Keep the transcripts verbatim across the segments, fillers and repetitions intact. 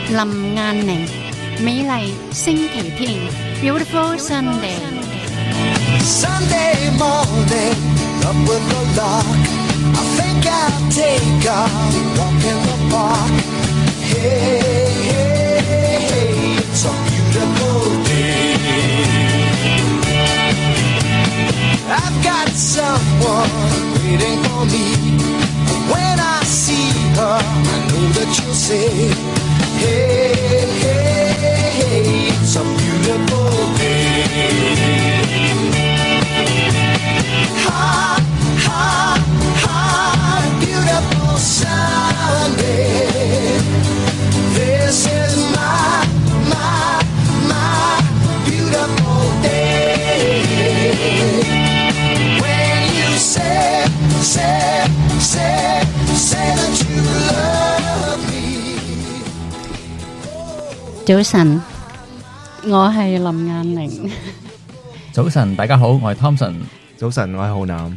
林雁翎，美麗星期天 ，Beautiful Sunday。 Sunday morning, up with the lark. I think I'll take a walk in the park. Hey, hey, hey, it's a beautiful day. I've got someone waiting for me. When I see her, I know that you'll say, hey, hey, hey, it's a beautiful day. Hot, hot, hot, beautiful Sunday. This is my, my, my beautiful day. When you say, say, say, say that you love me. 早晨，我係林雁翎。 早晨，大家好，我係 Thompson。 早晨，我係浩南。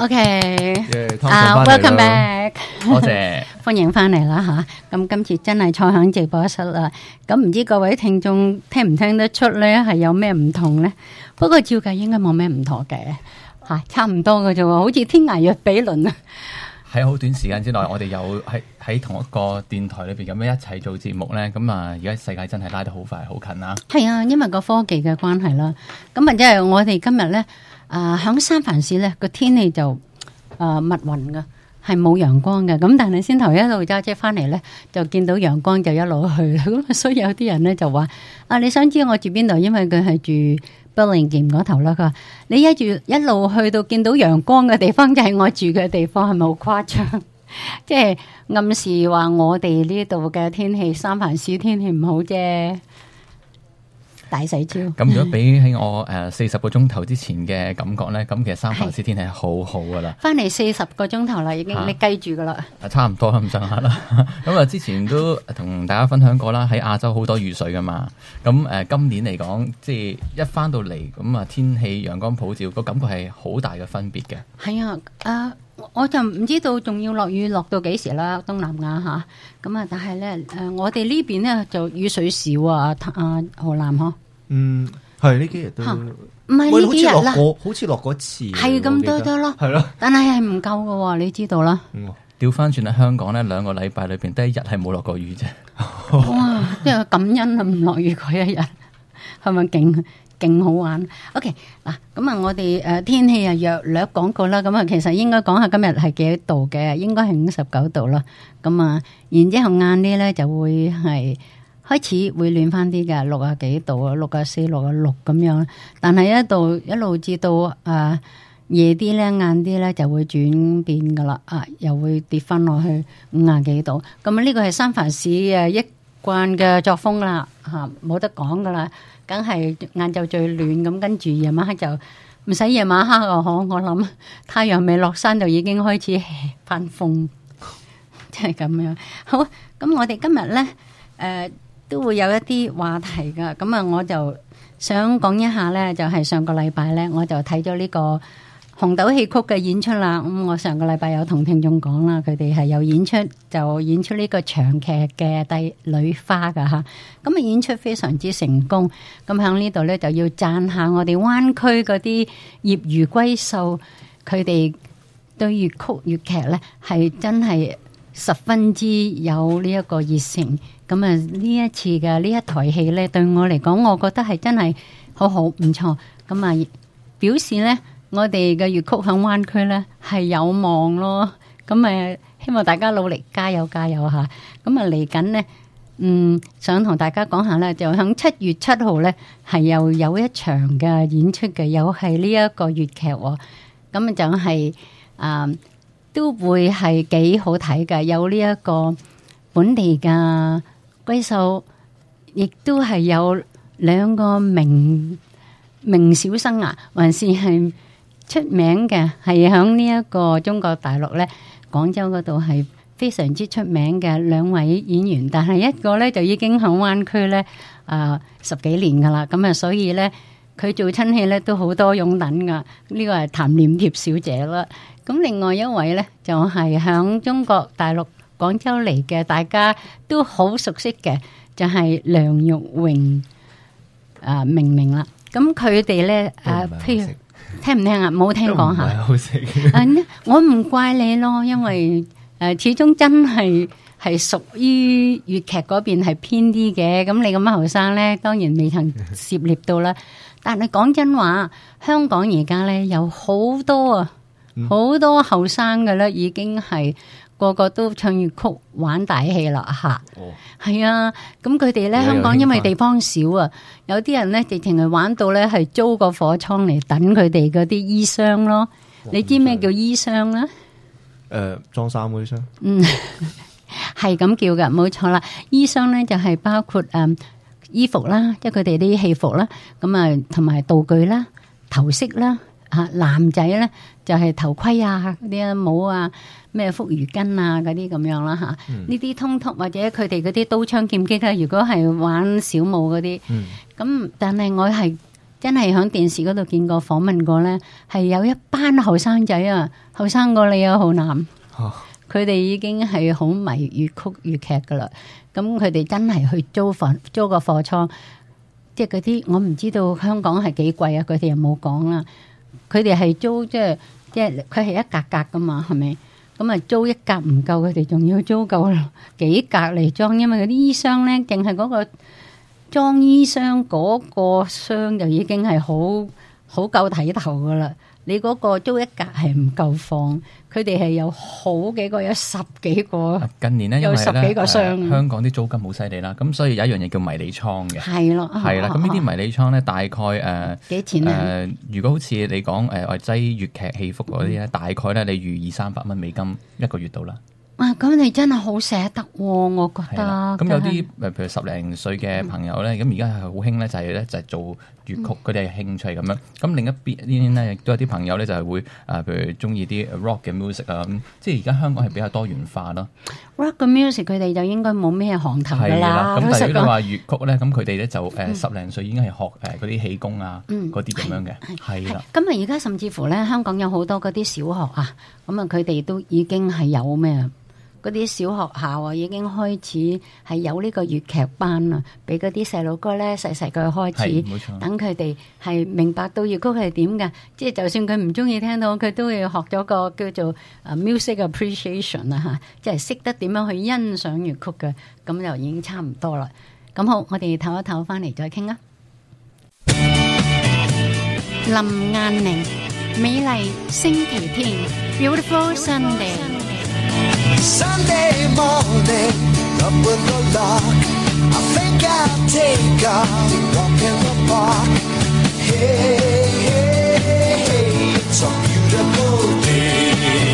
OK， 啊 ，Welcome back， 多謝， 歡迎翻嚟啦吓。咁今次真係坐響直播室啦。咁唔知各位聽眾聽唔聽得出咧，係有咩唔同咧？不過照計應該冇咩唔妥嘅吓，差唔多嘅啫喎，好似天涯若比鄰啊！ 喺好短時間之內，我哋有喺喺同一個電台裏邊咁樣一齊做節目咧。咁啊，而家世界真係拉得好快，好近啊！ 係啊，因為個科技嘅關係啦。咁啊，即係我哋今日咧。啊，響三藩市咧個天氣就啊密雲噶，係冇陽光嘅。咁但係先頭一路揸車翻嚟咧，就見到陽光就一路去啦。咁所以有啲人咧就話：啊，你想知我住邊度？因為佢係住 Burlingame 嗰頭啦。佢話你一住一路去到見到陽光嘅地方，就係我住嘅地方，係咪好誇張？即係暗示話我哋呢度嘅天氣，三藩市天氣唔好啫。大細超咁，如果比起我誒四十個鐘頭之前嘅感覺咧，咁其實三藩市天氣係好好噶啦。 翻嚟四十個鐘頭啦，已經、啊、你計住噶啦。 差唔多咁上下啦。咁啊，之前都同大家分享過啦，喺亞洲好多雨水噶嘛。咁誒、呃，今年嚟講，即係一翻到嚟咁啊，天氣陽光普照，個感覺係好大嘅分別嘅。係啊，啊，我就唔知道仲要落雨落到幾時啦，東南亞吓。咁啊，但係咧誒，我哋呢邊咧就雨水少啊，啊，浩南嗬。 嗯，係呢幾日都唔係呢幾日啦， 好似落過一次， 係咁多多咯， 係咯。 但係係唔夠㗎，你知道啦。 調翻轉喺香港咧，兩個禮拜裏邊得一日係冇落過雨啫。 哇！即係感恩啊，唔落雨嗰一日，係咪勁勁好玩 ？OK 嗱，咁啊，我哋誒天氣啊約略講過啦，咁啊，其實應該講下今日係幾多度嘅，應該係五十九度啦。咁啊，然之後晏啲咧就會係。開始會暖翻啲嘅，六啊幾度啊，六啊四、六啊六咁樣。但係一度一路至到啊夜啲咧、晏啲咧就會轉變噶啦，啊又會跌翻落去五啊幾度。咁啊呢個係三藩市誒一貫嘅作風啦，嚇冇得講噶啦，梗係晏晝最暖咁，跟住夜晚黑就唔使夜晚黑啊！可我諗太陽未落山就已經開始翻風，即係咁樣。好，咁我哋今日咧誒。呃都會有一啲話題噶，咁啊，我就想講一下咧，就係、是、上個禮拜咧，我就睇咗呢個紅豆戲曲嘅演出啦。咁、嗯、我上個禮拜有同聽眾講啦，佢哋係有演出，就演出呢個長劇嘅《帝女花》噶吓。咁啊，演出非常之成功。咁喺呢度咧，就要讚下我哋灣區嗰啲業餘閨秀，佢哋對粵曲粵劇咧係真係十分之有呢一個熱誠。咁啊，呢一次嘅呢一台戲咧，對我嚟講，我覺得係真係好好唔錯。咁啊，表示咧，我哋嘅粵曲響灣區咧係有望咯。咁啊，希望大家努力加油加油吓。咁啊，嚟緊咧，嗯，想同大家講下咧，就響七月七號咧係又有一場嘅演出嘅，又係呢一個粵劇。咁啊，就係啊，都會係幾好睇嘅，有呢一個本地嘅閨秀，亦都係有兩個名名小生啊，還是係出名嘅，係響呢一個中國大陸咧，廣州嗰度係非常之出名嘅兩位演員。但係一個咧就已經響灣區咧啊十幾年噶啦，咁啊所以咧佢做親戲咧都好多擁躉噶。呢個係譚念貼小姐啦。咁另外一位咧就係響中國大陸廣州嚟嘅，大家都好熟悉嘅， 就係梁玉榮啊明明啦。咁佢哋咧誒，譬如聽唔聽啊？冇聽講下。 都唔係好食。 誒，我唔怪你咯，因為誒始終真係係屬於粵劇嗰邊係偏啲嘅。咁你咁後生咧，當然未曾涉獵到啦。但係講真話，香港而家咧有好多啊，好多後生嘅咧，已經係個個都唱粵曲玩大戲啦嚇。 哦， 係啊，咁佢哋咧而家有香港因為興返地方少啊，有啲人咧直情係玩到咧係租個貨倉嚟等佢哋嗰啲衣箱咯。你知咩叫衣箱咧？ 誒，裝衫嗰啲箱。 嗯，係咁叫嘅，冇錯啦。衣箱咧就係包括誒、嗯、衣服啦，即係佢哋啲戲服啦，咁啊同埋道具啦、頭飾啦，啊男仔咧就係、是、頭盔啊、嗰啲啊帽啊、咩福魚巾啊嗰啲咁樣啦吓。呢啲、嗯、通通或者佢哋嗰啲刀槍劍戟啦，如果係玩小武嗰啲，咁、嗯、但係我係真係喺電視嗰度見過訪問過咧，係有一班後生仔啊，後生過你啊，浩南。佢哋已經係好迷粵曲粵劇噶啦，咁佢哋真係去租房租個貨倉，即係嗰啲我唔知道香港係幾貴啊，佢哋又冇講啦。佢哋係租即係即係佢係一格格噶嘛，係咪？咁啊租一格唔夠，佢哋仲要租夠幾格嚟裝，因為嗰啲衣箱咧，淨係嗰個裝衣箱嗰個箱就已經係好好夠睇頭噶啦。你嗰個租一格係唔夠放，佢哋係有好幾個，有十幾個。 近年咧，因有為十幾個箱、 呃、香港啲租金好犀利啦，咁所以有一樣嘢叫迷你倉嘅。 係咯， 係啦，咁呢啲迷你倉咧，大概誒幾錢啊？ 誒，如果好似你講誒，我擠粵劇戲服嗰啲咧，嗯、大概咧你預二三百蚊美金一個月到啦。 啊，咁你真係好捨得喎，我覺得。 咁有啲誒，譬如十零歲嘅朋友咧，咁而家係好興咧，就係咧就係做粵曲，佢哋係興趣咁樣。咁另一邊呢咧，亦都有啲朋友咧，就係會誒，譬如中意啲 rock 嘅 music 啊，咁即係而家香港係比較多元化咯。 rock 嘅 music 佢哋就應該冇咩行頭㗎啦。 咁但係如果你話粵曲咧，咁佢哋咧就誒、 嗯、 十零歲已經係學誒嗰啲氣功啊，嗰啲咁樣嘅，係啦。 咁啊，而家甚至乎咧，香港有好多嗰啲小學啊，咁啊，佢哋都已經係有咩？嗰啲小學校啊，已經開始係有呢個粵劇班啊，俾嗰啲細路哥咧細細個開始，等佢哋係明白到粵曲係點嘅。即係就算佢唔中意聽到，佢都要學咗個叫做啊 music appreciation 啊嚇，即係識得點樣去欣賞粵曲嘅，咁就已經差唔多啦。咁好，我哋唞一唞翻嚟再傾啊。林雁翎，美麗星期天 ，Beautiful Sunday。Sunday morning, up with the lark. I think I'll take a walk in the park. Hey, hey, hey, it's a beautiful day.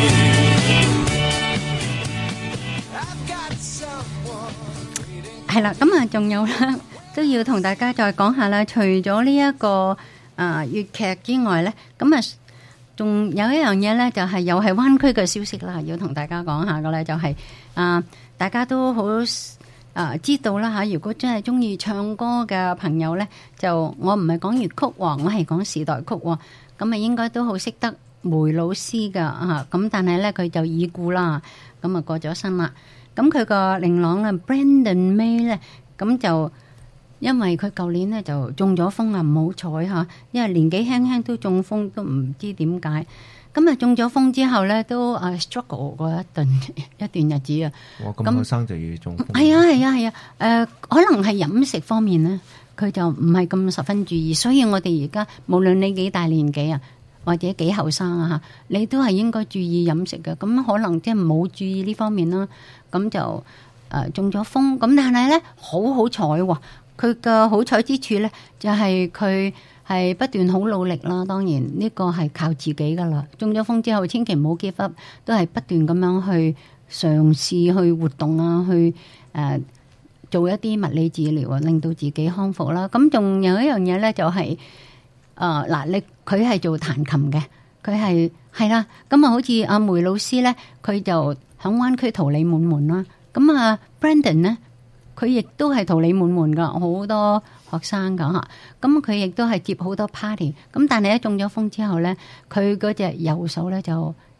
I've got someone waiting. 係啦，咁啊，仲有啦，都要同大家再講下啦。除咗呢一個啊粵劇之外咧，咁啊。仲有一樣嘢咧，就係又係灣區嘅消息啦，要同大家講下嘅咧，就係啊，大家都好啊知道啦嚇。如果真係中意唱歌嘅朋友咧，就我唔係講粵曲喎，我係講時代曲喎，咁啊應該都好識得梅老師㗎嚇。咁但係咧佢就已故啦，咁啊過咗身啦。咁佢個令郎啊 Brandon May 咧，咁就。因為佢舊年咧就中咗風啊，唔好彩嚇，因為年紀輕輕都中風，都唔知點解。咁啊中咗風之後咧，都啊 struggle 過一段一段日子啊。 哇！咁後生就要中風。 係啊係啊係啊，誒、呃、可能係飲食方面咧，佢就唔係咁十分注意，所以我哋而家無論你幾大年紀啊，或者幾後生啊嚇，你都係應該注意飲食嘅。咁可能即係冇注意呢方面啦，咁就誒、呃、中咗風。咁但係咧好好彩喎。佢嘅好彩之處咧，就係佢係不斷好努力啦。當然呢個係靠自己噶啦。中咗風之後，千祈唔好 give up，都係不斷咁樣去嘗試去活動啊，去誒、呃、做一啲物理治療啊，令到自己康復啦。咁仲有一樣嘢咧，就係誒嗱，你佢係做彈琴嘅，佢係係啦。咁啊，好似阿梅老師咧，佢就響灣區桃李滿門啦。咁啊 ，Brandon 咧。佢亦都係桃李滿門噶，好多學生噶嚇。咁佢亦都係接好多 party。咁但係一中咗風之後咧，佢嗰隻右手咧就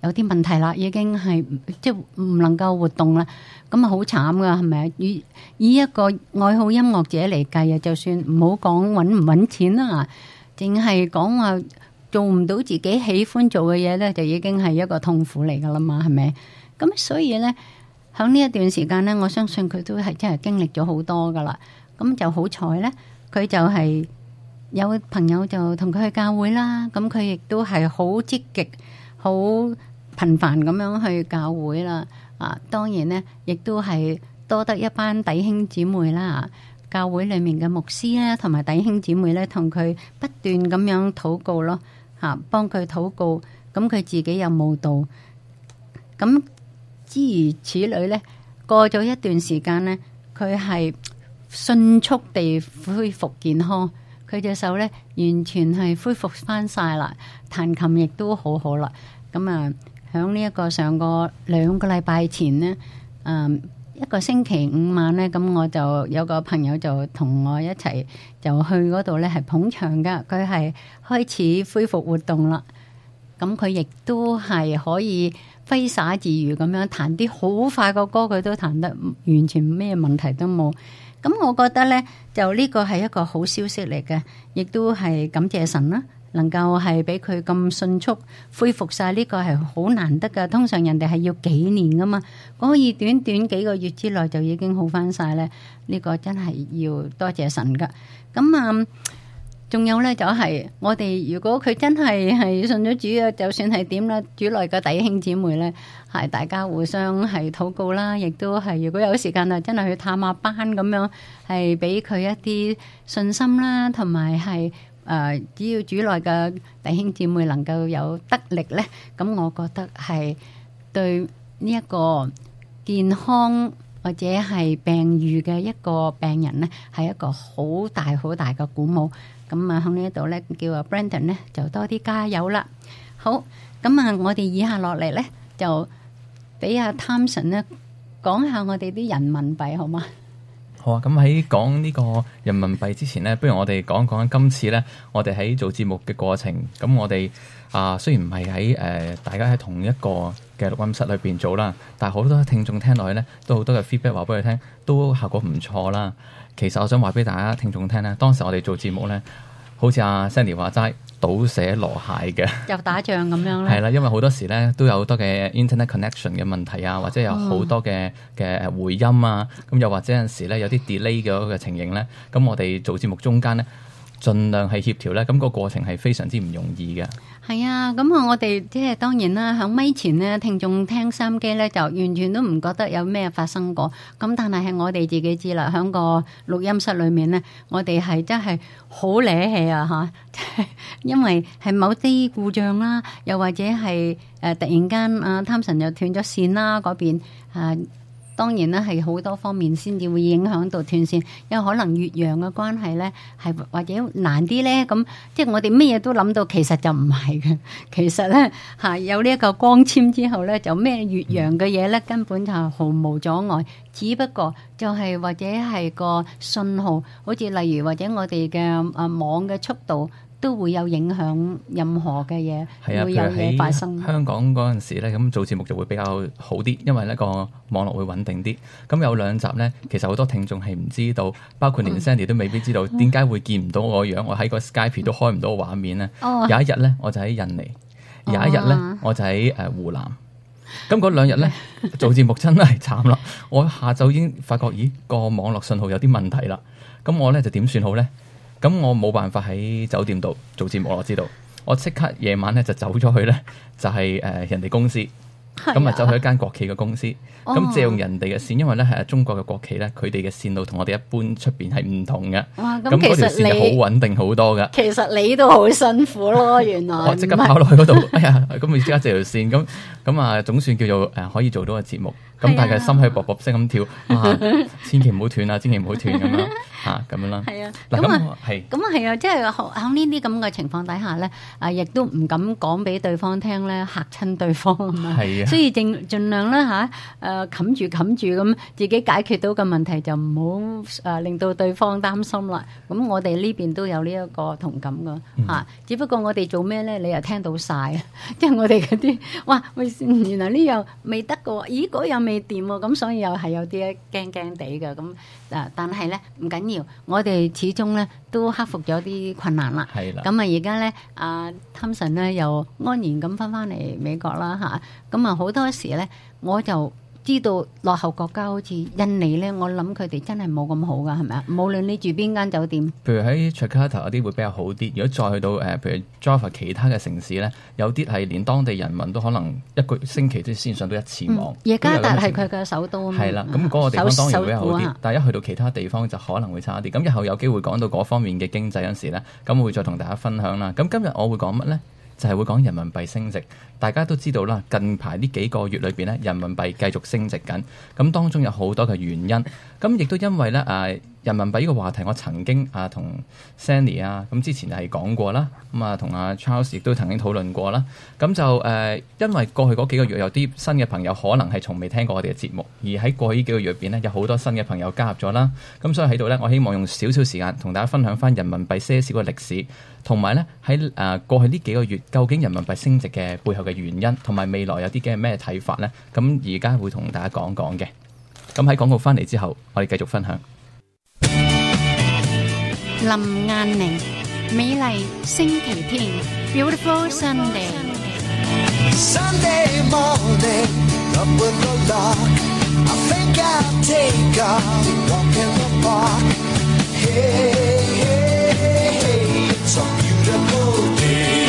有啲問題啦，已經係即係唔能夠活動啦，咁啊好慘噶，係咪啊？以以一個愛好音樂者嚟計啊，就算唔好講揾唔揾錢啦，淨係講話做唔到自己喜歡做嘅嘢咧，就已經係一個痛苦嚟噶啦嘛，係咪？咁所以咧，喺呢一段時間咧，我相信佢都係真係經歷咗好多噶啦。咁就好彩咧，佢就係有朋友就同佢去教會啦。咁佢亦都係好積極、好頻繁咁樣去教會啦。啊，當然咧，亦都係多得一班弟兄姊妹啦。教會裏面嘅牧師咧，同埋弟兄姊妹咧，同佢不斷咁樣禱告咯。嚇，幫佢禱告，咁佢自己又慕道，咁諸如此類咧。過咗一段時間咧，佢係迅速地恢復健康，佢隻手咧完全係恢復翻晒啦，彈琴亦都好好啦。咁啊，響呢一個上個兩個禮拜前呢，嗯，一個星期五晚咧，咁我就有個朋友就同我一齊就去嗰度咧，係捧場噶。佢係開始恢復活動啦，咁佢亦都係可以揮灑自如咁樣彈啲好快個歌，佢都彈得完全咩問題都冇。咁我覺得咧，就呢個係一個好消息嚟嘅，亦都係感謝神啦，能夠係俾佢咁迅速恢復晒，呢個係好難得噶。通常人哋係要幾年噶嘛，可以短短幾個月之內就已經好翻晒咧，呢個真係要多謝神噶。咁啊，仲有咧就係我哋如果佢真係係信咗主啊，就算係點啦，主內嘅弟兄姊妹咧，係大家互相係禱告啦，亦都係如果有時間啊，真係去探下班咁樣，係俾佢一啲信心啦，同埋係誒，只要主內嘅弟兄姊妹能夠有得力咧，咁我覺得係對呢一個健康或者係病愈嘅一個病人咧，係一個好大好大嘅鼓舞。咁啊，喺呢一度咧，叫阿 Brandon 咧就多啲加油啦。好，咁啊，我哋以下落嚟咧就俾阿 Tamson 咧講下我哋啲人民幣好嗎？ 好啊，咁喺講呢個人民幣之前咧，不如我哋講講今次咧，我哋喺做節目嘅過程。咁我哋啊，雖然唔係喺誒大家喺同一個嘅錄音室裏邊做啦，但係好多聽眾聽落去咧，都好多嘅 feedback 話俾佢聽，都效果唔錯啦。其實我想話俾大家聽眾聽咧，當時我哋做節目咧，好似阿 Sandy 話齋，倒瀉籮蟹嘅， 又打仗咁樣咧。 係啦，因為好多時咧都有好多嘅 internet connection 嘅問題啊，或者有好多嘅嘅誒回音啊，咁又或者有陣時咧有啲 delay 嘅嗰個情形咧，咁我哋做節目中間咧，盡量係協調咧，咁個過程係非常之唔容易嘅。 係啊，咁啊，我哋即係當然啦，喺咪前咧，聽眾聽收音機咧，就完全都唔覺得有咩發生過。咁但係係我哋自己知啦，喺個錄音室裏面咧，我哋係真係好瀨氣啊嚇！因為係某啲故障啦，又或者係誒、呃、突然間啊，Tamson又斷咗線啦嗰邊啊。當然啦，係好多方面先至會影響到斷線，因為可能越洋嘅關係咧，係或者難啲咧。咁即係我哋乜嘢都諗到，其實就唔係嘅。其實咧嚇有呢一個光纖之後咧，就咩越洋嘅嘢咧，根本就係毫無阻礙。只不過就係或者係個信號，好似例如或者我哋嘅啊網嘅速度，都會有影響任何嘅嘢， 啊、 會有嘢發生。 香港嗰陣時咧，咁做節目就會比較好啲，因為呢個網絡會穩定啲。咁有兩集咧，其實好多聽眾係唔知道，包括連 Sandy 都未必知道點解會見唔到我個樣，我喺個 Skype 都開唔到畫面咧。哦、有一日咧，我就喺印尼；有一日咧，我就喺誒湖南。咁嗰兩日咧，做節目真係慘啦！我下晝已經發覺，咦個網絡信號有啲問題啦。咁我咧就點算好咧？咁我冇辦法喺酒店度做節目，我知道，我即刻夜晚咧就走咗去咧，就係、是、誒、呃、人哋公司，咁啊走去一間國企嘅公司，咁、哦、借用人哋嘅線，因為咧係中國嘅國企咧，佢哋嘅線路同我哋一般出邊係唔同嘅。哇！咁嗰條線就好穩定好多噶。 其實你都好辛苦咯，原來。 我即刻跑落去嗰度，哎呀，咁咪即刻借條線，咁咁啊，總算叫做誒可以做到個節目。咁但係心喺卜卜聲咁跳，啊，千祈唔好斷啊，千祈唔好斷咁樣。 嚇咁樣啦。 係啊， 嗱咁啊咁係咁啊係啊，即係喺呢啲咁嘅情況底下咧，啊亦都唔敢講俾對方聽咧，嚇親對方啊嘛。 係啊所以盡盡量咧嚇誒冚住冚住咁，自己解決到嘅問題就唔好誒令到對方擔心啦。咁我哋呢邊都有呢一個同感噶嗯嚇，只不過我哋做咩咧，你又聽到晒啊！即係我哋嗰啲哇，喂原來呢樣未得嘅喎，咦嗰樣未掂喎，咁所以又係有啲驚驚地嘅咁誒，但係咧唔緊要，我哋始終咧都克服咗啲困難啦。 係啦。 咁啊而家咧，阿 Thompson 咧又安然咁翻翻嚟美國啦嚇，咁啊好多時咧我就知道落後國家好似印尼咧，我諗佢哋真係冇咁好噶，係咪啊？無論你住邊間酒店， 譬如喺 Jakarta 嗰啲會比較好啲。如果再去到誒、呃，譬如 Java 其他嘅城市咧，有啲係連當地人民都可能一個星期都先上到一次網。 耶加達係佢佢嘅首都啊嘛。 係啦，咁嗰個地方當然會比較好啲首首， 但係一去到其他地方就可能會差啲。咁日後有機會講到嗰方面嘅經濟嗰陣時咧，咁我會再同大家分享啦。咁今日我會講乜咧？就係會講人民幣升值，大家都知道啦。近排呢幾個月裏邊咧，人民幣繼續升值緊，咁當中有好多嘅原因。咁亦都因為咧誒人民幣呢個話題，我曾經啊同 Sandy 啊咁之前係講過啦，咁啊同阿 Charles 亦都曾經討論過啦。咁就誒、呃、因為過去嗰幾個月有啲新嘅朋友可能係從未聽過我哋嘅節目，而喺過去呢幾個月入邊咧有好多新嘅朋友加入咗啦。咁所以喺度咧，我希望用少少時間同大家分享翻人民幣些少嘅歷史，同埋咧喺誒過去呢幾個月究竟人民幣升值嘅背後嘅原因，同埋未來有啲嘅咩睇法咧？咁而家會同大家講講嘅。咁喺廣告翻嚟之後，我哋繼續分享。 林雁寧，美麗星期天 ，Beautiful Sunday。 Sunday morning, up with the lark. I think I'll take a walk in the park. Hey, hey, hey, it's a beautiful day.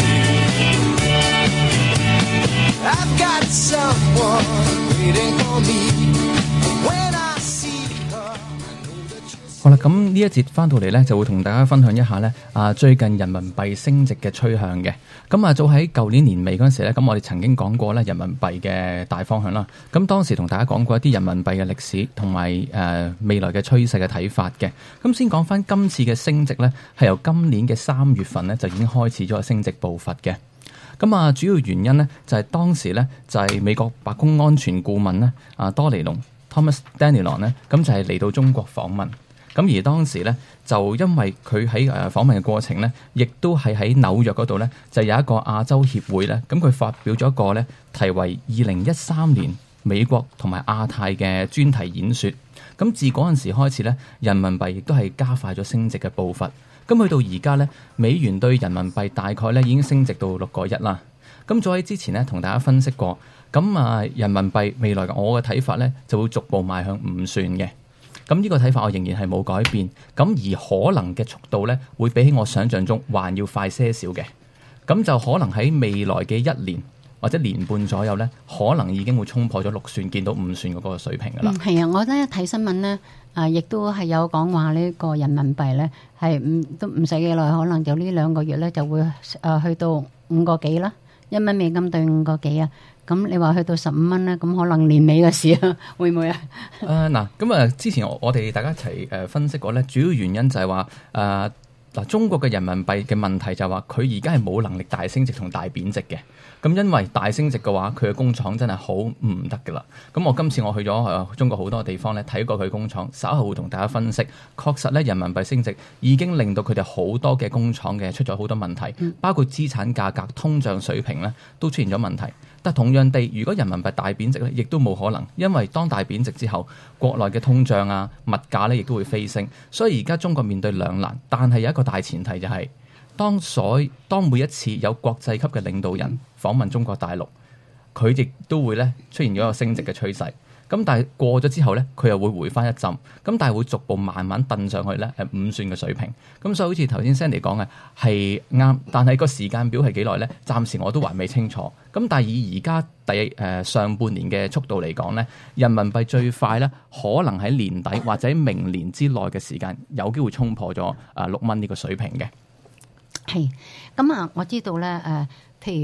I've got someone waiting for me. When I see her, I know that you'll 好啦，咁呢一節翻到嚟呢，就會同大家分享一下呢啊最近人民幣升值嘅趨向嘅。咁啊，早喺舊年年尾嗰陣時咧，咁我哋曾經講過咧人民幣嘅大方向啦。咁當時同大家講過一啲人民幣嘅歷史同埋誒未來嘅趨勢嘅睇法嘅。咁先講翻今次嘅升值呢，係由今年嘅三月份呢，就已經開始咗升值步伐嘅。咁啊，主要原因呢，就係當時呢，就係美國白宮安全顧問呢，啊多尼龍 Thomas Danilon 呢，咁就係嚟到中國訪問。咁而當時咧，就因為佢喺誒訪問嘅過程咧，亦都係喺紐約嗰度咧，就有一個亞洲協會咧，咁佢發表咗一個咧題為二零一三年美國同埋亞太嘅專題演說。咁自嗰陣時開始咧，人民幣亦都係加快咗升值嘅步伐。咁去到而家咧，美元對人民幣大概咧已經升值到六個一啦。咁早喺之前咧，同大家分析過，咁啊人民幣未來我嘅睇法咧，就會逐步邁向五算嘅。咁呢個睇法我仍然係冇改變，咁而可能嘅速度呢，會比起我想象中還要快些少嘅，咁就可能喺未來嘅一年或者年半左右呢，可能已經會衝破咗六算，見到五算嗰個水平噶啦。 嗯，係啊，我咧睇新聞呢，啊，亦都係有講話呢個人民幣呢，係唔都唔使幾耐，可能就呢兩個月呢，就會誒去到五個幾啦，一蚊美金對五個幾啊。咁你話去到十五蚊咧，咁可能年尾嘅事啊，會唔會啊？ 誒嗱，咁啊，之前我我哋大家一齊誒分析過咧，主要原因就係話誒嗱，中國嘅人民幣嘅問題就係話佢而家係冇能力大升值同大貶值嘅。咁因為大升值嘅話，佢嘅工廠真係好唔得噶啦。咁我今次我去咗誒中國好多地方咧，睇過佢工廠，稍後會同大家分析。確實咧，人民幣升值已經令到佢哋好多嘅工廠嘅出咗好多問題，包括資產價格、通脹水平咧都出現咗問題。但同樣地，如果人民幣大貶值咧，亦都冇可能，因為當大貶值之後，國內嘅通脹啊、物價咧，亦都會飛升。所以而家中國面對兩難，但係有一個大前提就係、是，當所當每一次有國際級嘅領導人訪問中國大陸，佢亦都會咧出現咗一個升值嘅趨勢。咁但係過咗之後咧，佢又會回翻一陣，咁但係會逐步慢慢掟上去咧，誒五算嘅水平。咁所以好似頭先 Sandy 講嘅係啱，但係個時間表係幾耐咧？暫時我都還未清楚。咁但係以而家第誒、呃、上半年嘅速度嚟講咧，人民幣最快咧可能喺年底或者明年之內嘅時間有機會衝破咗誒六蚊呢個水平嘅。 係咁啊！我知道咧誒、呃，譬如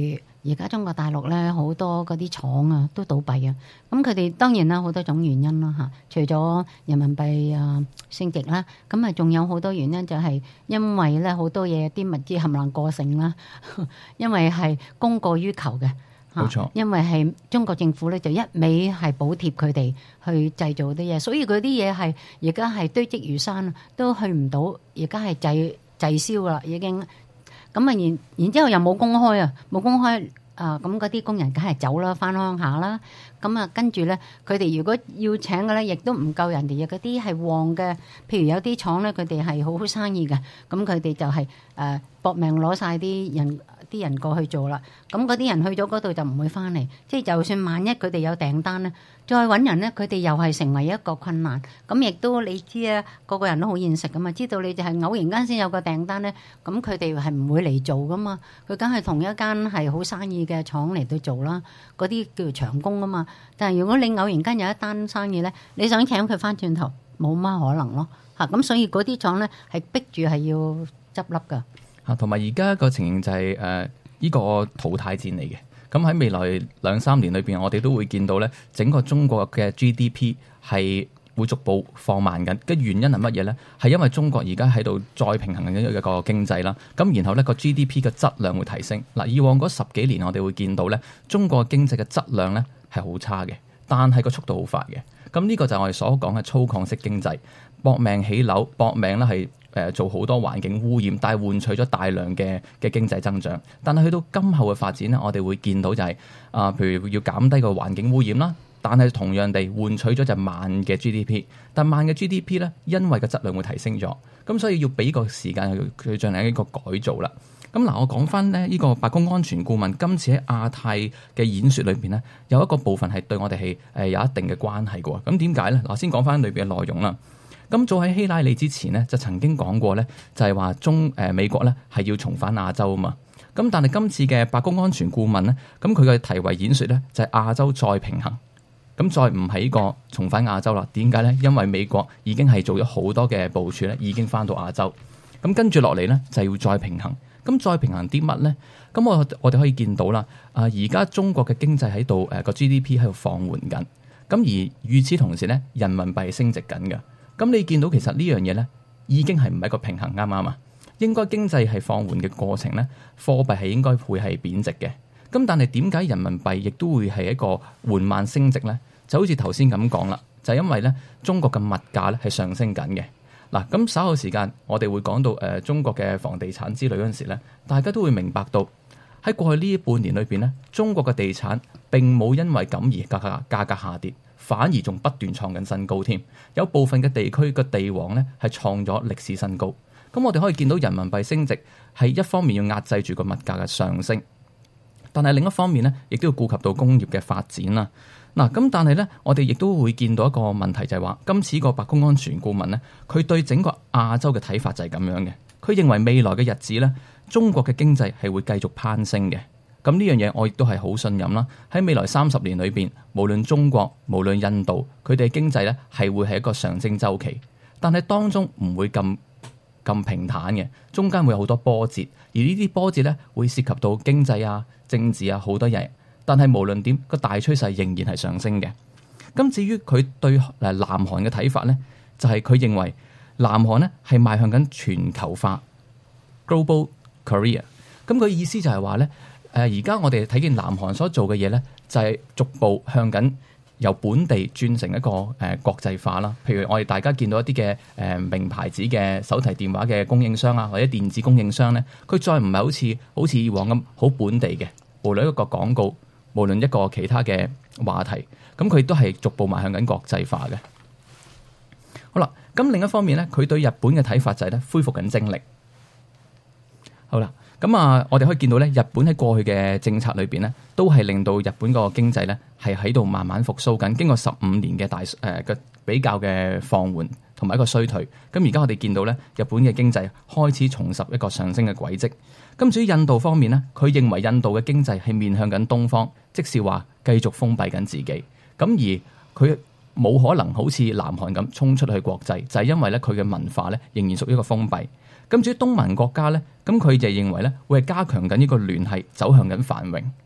而家中國大陸咧好多嗰啲廠啊都倒閉啊，咁佢哋當然啦好多種原因啦嚇，除咗人民幣啊升值啦，咁啊仲有好多原因就係因為咧好多嘢啲物資冚唪唥過剩啦，因為係供過於求嘅。 冇錯， 因為係中國政府咧就一味係補貼佢哋去製造啲嘢，所以佢啲嘢係而家係堆積如山，都去唔到，而家係滯滯銷啦已經。咁啊然然之後又冇公開啊，冇公開啊，咁嗰啲工人梗係走啦，返鄉下啦。咁啊跟住咧，佢哋如果要請嘅咧，亦都唔夠人哋嘅嗰啲係旺嘅，譬如有啲廠咧，佢哋係好好生意嘅，咁佢哋就係誒搏命攞晒啲人。啲人過去做啦，咁嗰啲人去咗嗰度就唔會翻嚟，即係就算萬一佢哋有訂單咧，再揾人咧，佢哋又係成為一個困難。咁亦都你知啊，個個人都好現實噶嘛，知道你就係偶然間先有個訂單咧，咁佢哋係唔會嚟做噶嘛，佢梗係同一間係好生意嘅廠嚟到做啦，嗰啲叫做長工啊嘛。但係如果你偶然間有一單生意咧，你想請佢翻轉頭，冇乜可能咯嚇。咁所以嗰啲廠咧係逼住係要執笠噶。 啊，同埋而家個情形就係誒呢個淘汰戰嚟嘅。咁喺未來兩三年裏邊，我哋都會見到咧，整個中國嘅 G D P 係會逐步放慢緊。嘅原因係乜嘢咧？係因為中國而家喺度再平衡緊一個經濟啦。咁然後咧個 G D P 嘅質量會提升。嗱，以往嗰十幾年我哋會見到咧，中國經濟嘅質量咧係好差嘅，但係個速度好快嘅。咁呢個就係我哋所講嘅粗獷式經濟，搏命起樓，搏命咧係。誒做好多環境污染，但係換取咗大量嘅嘅經濟增長。但係去到今後嘅發展咧，我哋會見到就係、是、啊、呃，譬如要減低個環境污染啦。但係同樣地換取咗就慢嘅 G D P， 但慢嘅 G D P 咧，因為個質量會提升咗，咁所以要俾個時間去去進行一個改造啦。咁嗱，我講翻咧呢個白宮安全顧問今次喺亞太嘅演說裏邊咧，有一個部分係對我哋係誒有一定嘅關係嘅喎。咁點解咧？嗱，先講翻裏邊嘅內容啦。咁早喺希拉里之前呢，就曾經講過咧，就係話中誒、呃、美國咧係要重返亞洲啊嘛。咁但係今次嘅白宮安全顧問咧，咁佢嘅題為演說咧就係亞洲再平衡。咁再唔係呢個重返亞洲啦。點解咧？因為美國已經係做咗好多嘅部署咧，已經翻到亞洲。咁跟住落嚟咧就係要再平衡。咁再平衡啲乜咧？咁我我哋可以見到啦。啊，而家中國嘅經濟喺度誒個 G D P 喺度放緩緊。咁而與此同時咧，人民幣升值緊嘅。咁你見到其實呢樣嘢咧，已經係唔係一個平衡，啱唔啱啊？應該經濟係放緩嘅過程咧，貨幣係應該會係貶值嘅。咁但係點解人民幣亦都會係一個緩慢升值咧？就好似頭先咁講啦，就係因為咧中國嘅物價咧係上升緊嘅。嗱，咁稍後時間我哋會講到誒、呃、中國嘅房地產之類嗰陣時咧，大家都會明白到喺過去呢半年裏邊咧，中國嘅地產並冇因為咁而價格價格下跌。反而仲不斷創緊新高添，有部分嘅地區嘅地王咧係創咗歷史新高。咁我哋可以見到人民幣升值係一方面要壓制住個物價嘅上升，但係另一方面咧，亦都要顧及到工業嘅發展啦。嗱，咁但係咧，我哋亦都會見到一個問題就係話，今次個白宮安全顧問咧，佢對整個亞洲嘅睇法就係咁樣嘅。佢認為未來嘅日子咧，中國嘅經濟係會繼續攀升嘅。咁呢樣嘢我亦都係好信任啦。喺未來三十年裏邊，無論中國、無論印度，佢哋嘅經濟咧係會係一個上升週期，但係當中唔會咁咁平坦嘅，中間會有好多波折，而呢啲波折咧會涉及到經濟啊、政治啊好多嘢。但係無論點，個大趨勢仍然係上升嘅。咁至於佢對誒南韓嘅睇法咧，就係、是、佢認為南韓咧係邁向緊全球化 （Global Korea）。咁佢意思就係話咧。誒而家我哋睇見南韓所做嘅嘢咧，就係、是、逐步向緊由本地轉成一個誒、呃、國際化啦。譬如我哋大家見到一啲嘅誒名牌子嘅手提電話嘅供應商啊，或者電子供應商咧，佢再唔係好似好似以往咁好本地嘅，無論一個廣告，無論一個其他嘅話題，咁佢都係逐步邁向緊國際化嘅。好啦，咁另一方面咧，佢對日本嘅睇法就係咧恢復緊精力。好啦。咁啊，我哋可以見到咧，日本喺過去嘅政策裏邊咧，都係令到日本個經濟咧係喺度慢慢復甦緊。經過十五年嘅大誒嘅、呃、比較嘅放緩同埋一個衰退，咁而家我哋見到咧，日本嘅經濟開始重拾一個上升嘅軌跡。咁至於印度方面咧，佢認為印度嘅經濟係面向緊東方，即是話繼續封閉緊自己。咁而佢冇可能好似南韓咁衝出去國際，就係、是、因為咧佢嘅文化咧仍然屬於一個封閉。咁至於東盟國家咧，咁佢就認為咧會係加強緊呢個聯繫，走向緊繁榮。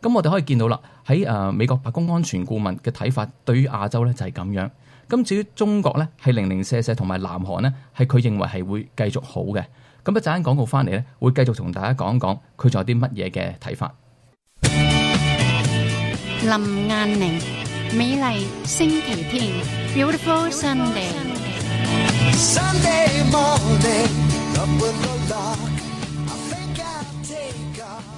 咁我哋可以見到啦，喺誒美國白宮安全顧問嘅睇法，對於亞洲咧就係咁樣。咁至於中國咧，係零零舍舍同埋南韓咧，係佢認為係會繼續好嘅。咁一陣間廣告翻嚟咧，會繼續同大家講一講佢仲有啲乜嘢嘅睇法。 林雁寧，美麗星期天 ，Beautiful Sunday。 Sunday morning, up with the lark, I think I'll take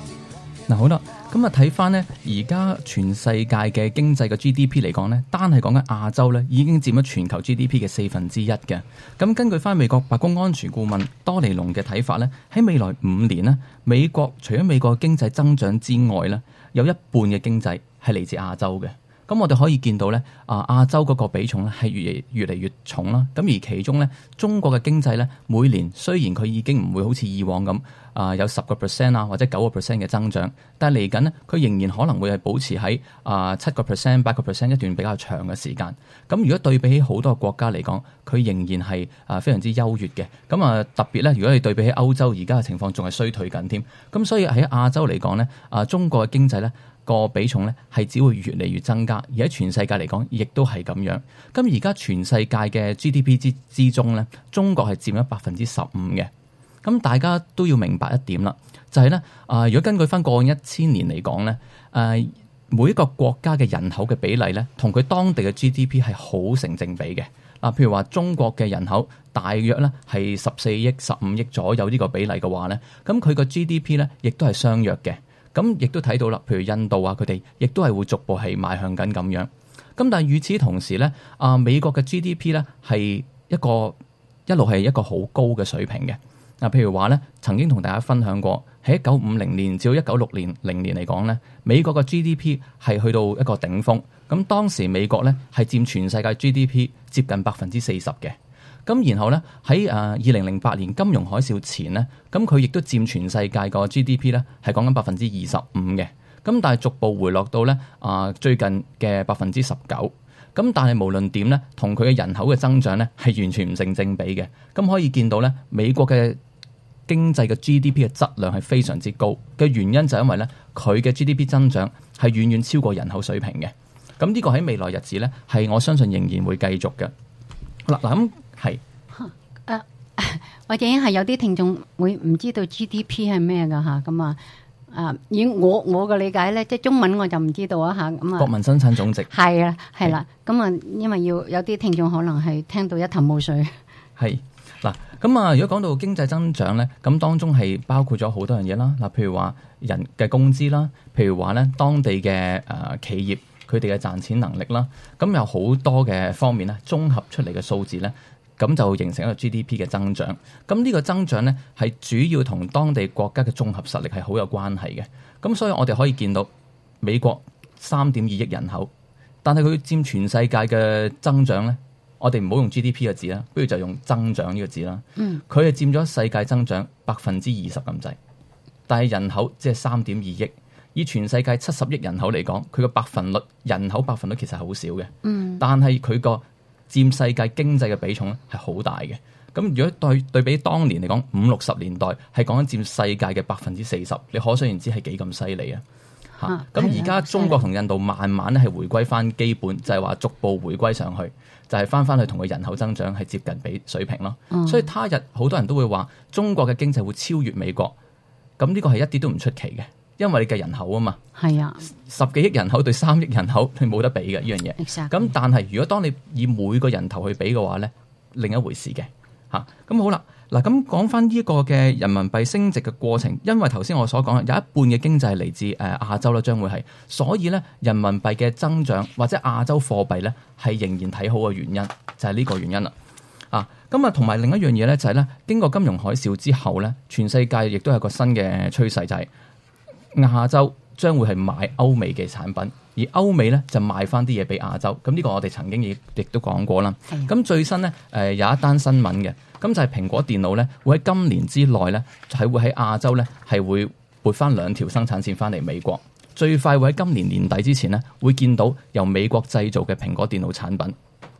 a 嗱好啦，咁啊睇翻呢，而家全世界嘅經濟嘅 G D P 嚟講呢，單係講緊亞洲呢，已經佔咗全球 G D P 嘅四分之一嘅。咁根據翻美國白宮安全顧問多尼龍嘅睇法呢，喺未來五年呢，美國除咗美國經濟增長之外呢，有一半嘅經濟係嚟自亞洲嘅。咁我哋可以見到咧，啊亞洲嗰個比重咧係越嚟越嚟越重啦。咁而其中咧，中國嘅經濟咧每年雖然佢已經唔會好似以往咁啊有十個 percent 啊或者九個 percent 嘅增長，但係嚟緊呢，佢仍然可能會係保持喺啊七個 percent、八個 percent 一段比較長嘅時間。咁如果對比起好多國家嚟講，佢仍然係啊非常之優越嘅。咁啊特別咧，如果你對比起歐洲而家嘅情況，仲係衰退緊添。咁所以喺亞洲嚟講咧，啊中國嘅經濟咧，個比重咧係只會越嚟越增加，而喺全世界嚟講，亦都係咁樣。咁而家全世界嘅 G D P 之之中咧，中國係佔咗百分之十五嘅。咁大家都要明白一點啦，就係咧啊，如果根據翻過去一千年嚟講咧，誒、呃、每一個國家嘅人口嘅比例咧，同佢當地嘅 G D P 係好成正比嘅。嗱，譬如話中國嘅人口大約咧係十四億、十五億左右呢個比例嘅話咧，咁佢個 G D P 咧亦都係相若嘅。咁亦都睇到啦，譬如印度啊，佢哋亦都係會逐步係邁向緊咁樣。咁但係與此同時咧，啊美國嘅 G D P 咧係一個一路係一個好高嘅水平嘅。嗱，譬如話咧，曾經同大家分享過，喺一九五零年至到一九六零零年嚟講咧，美國嘅 G D P 係去到一個頂峰。咁當時美國咧係佔全世界 G D P 接近百分之四十嘅。咁然後咧喺誒二零零八年金融海嘯前咧，咁佢亦都佔全世界個 G D P 咧係講緊百分之二十五嘅。咁但係逐步回落到咧啊最近嘅百分之十九。咁但係無論點咧，同佢嘅人口嘅增長咧係完全唔成正比嘅。咁可以見到咧，美國嘅經濟嘅 G D P 嘅質量係非常之高嘅原因就係因為咧佢嘅 G D P 增長係遠遠超過人口水平嘅。咁呢個喺未來日子咧係我相信仍然會繼續嘅。嗱嗱咁。係， 誒，或者係有啲聽眾會唔知道 G D P 係咩噶吓，咁啊，誒，以我我嘅理解咧，即係中文我就唔知道啊吓，咁啊， 國民生產總值係啊，係啦，咁啊，因為要有啲聽眾可能係聽到一頭霧水。係嗱，咁啊，如果講到經濟增長咧，咁當中係包括咗好多樣嘢啦，嗱，譬如話人嘅工資啦，譬如話咧當地嘅誒企業佢哋嘅賺錢能力啦，咁有好多嘅方面咧，綜合出嚟嘅數字咧。咁就形成一個 G D P 嘅增長。咁呢個增長咧係主要同當地國家嘅綜合實力係好有關係嘅。咁所以我哋可以見到美國三點二億人口，但係佢佔全世界嘅增長咧，我哋唔好用 G D P 嘅字啦，不如就用增長呢個字啦。嗯，佢係佔咗世界增長百分之二十咁滯，但係人口即係三點二億，以全世界七十億人口嚟講，佢個百分率人口百分率其實係好少嘅。嗯，但係佢個佔世界經濟嘅比重咧係好大嘅。咁如果對對比當年嚟講，五六十年代係講緊佔世界嘅百分之四十，你可想而知係幾咁犀利啊！嚇，咁而家中國同印度慢慢咧係回歸翻基本，就係話逐步回歸上去，就係翻翻去同佢人口增長係接近比水平咯。嗯、所以他日好多人都會話中國嘅經濟會超越美國，咁呢個係一啲都唔出奇嘅。因為你嘅人口啊嘛，係啊，十幾億人口對三億人口你冇得比嘅呢樣嘢。咁 Exactly. 但係如果當你以每個人頭去比嘅話咧，另一回事嘅嚇。咁、啊、好啦，嗱咁講翻呢個嘅人民幣升值嘅過程，因為頭先我所講有一半嘅經濟係嚟自誒亞洲啦，將會係，所以咧人民幣嘅增長或者亞洲貨幣咧係仍然睇好嘅原因就係、是、呢個原因啦。啊，咁啊同埋另一樣嘢咧就係、是、咧經過金融海嘯之後咧，全世界亦都有個新嘅趨勢就係、是。亞洲將會係買歐美嘅產品，而歐美咧就賣翻啲嘢俾亞洲。咁呢個我哋曾經亦亦都講過啦。咁的最新咧，誒、呃、有一單新聞嘅，咁就係蘋果電腦咧會喺今年之內咧係會喺亞洲咧係會撥翻兩條生產線翻嚟美國，最快會喺今年年底之前咧會見到由美國製造嘅蘋果電腦產品。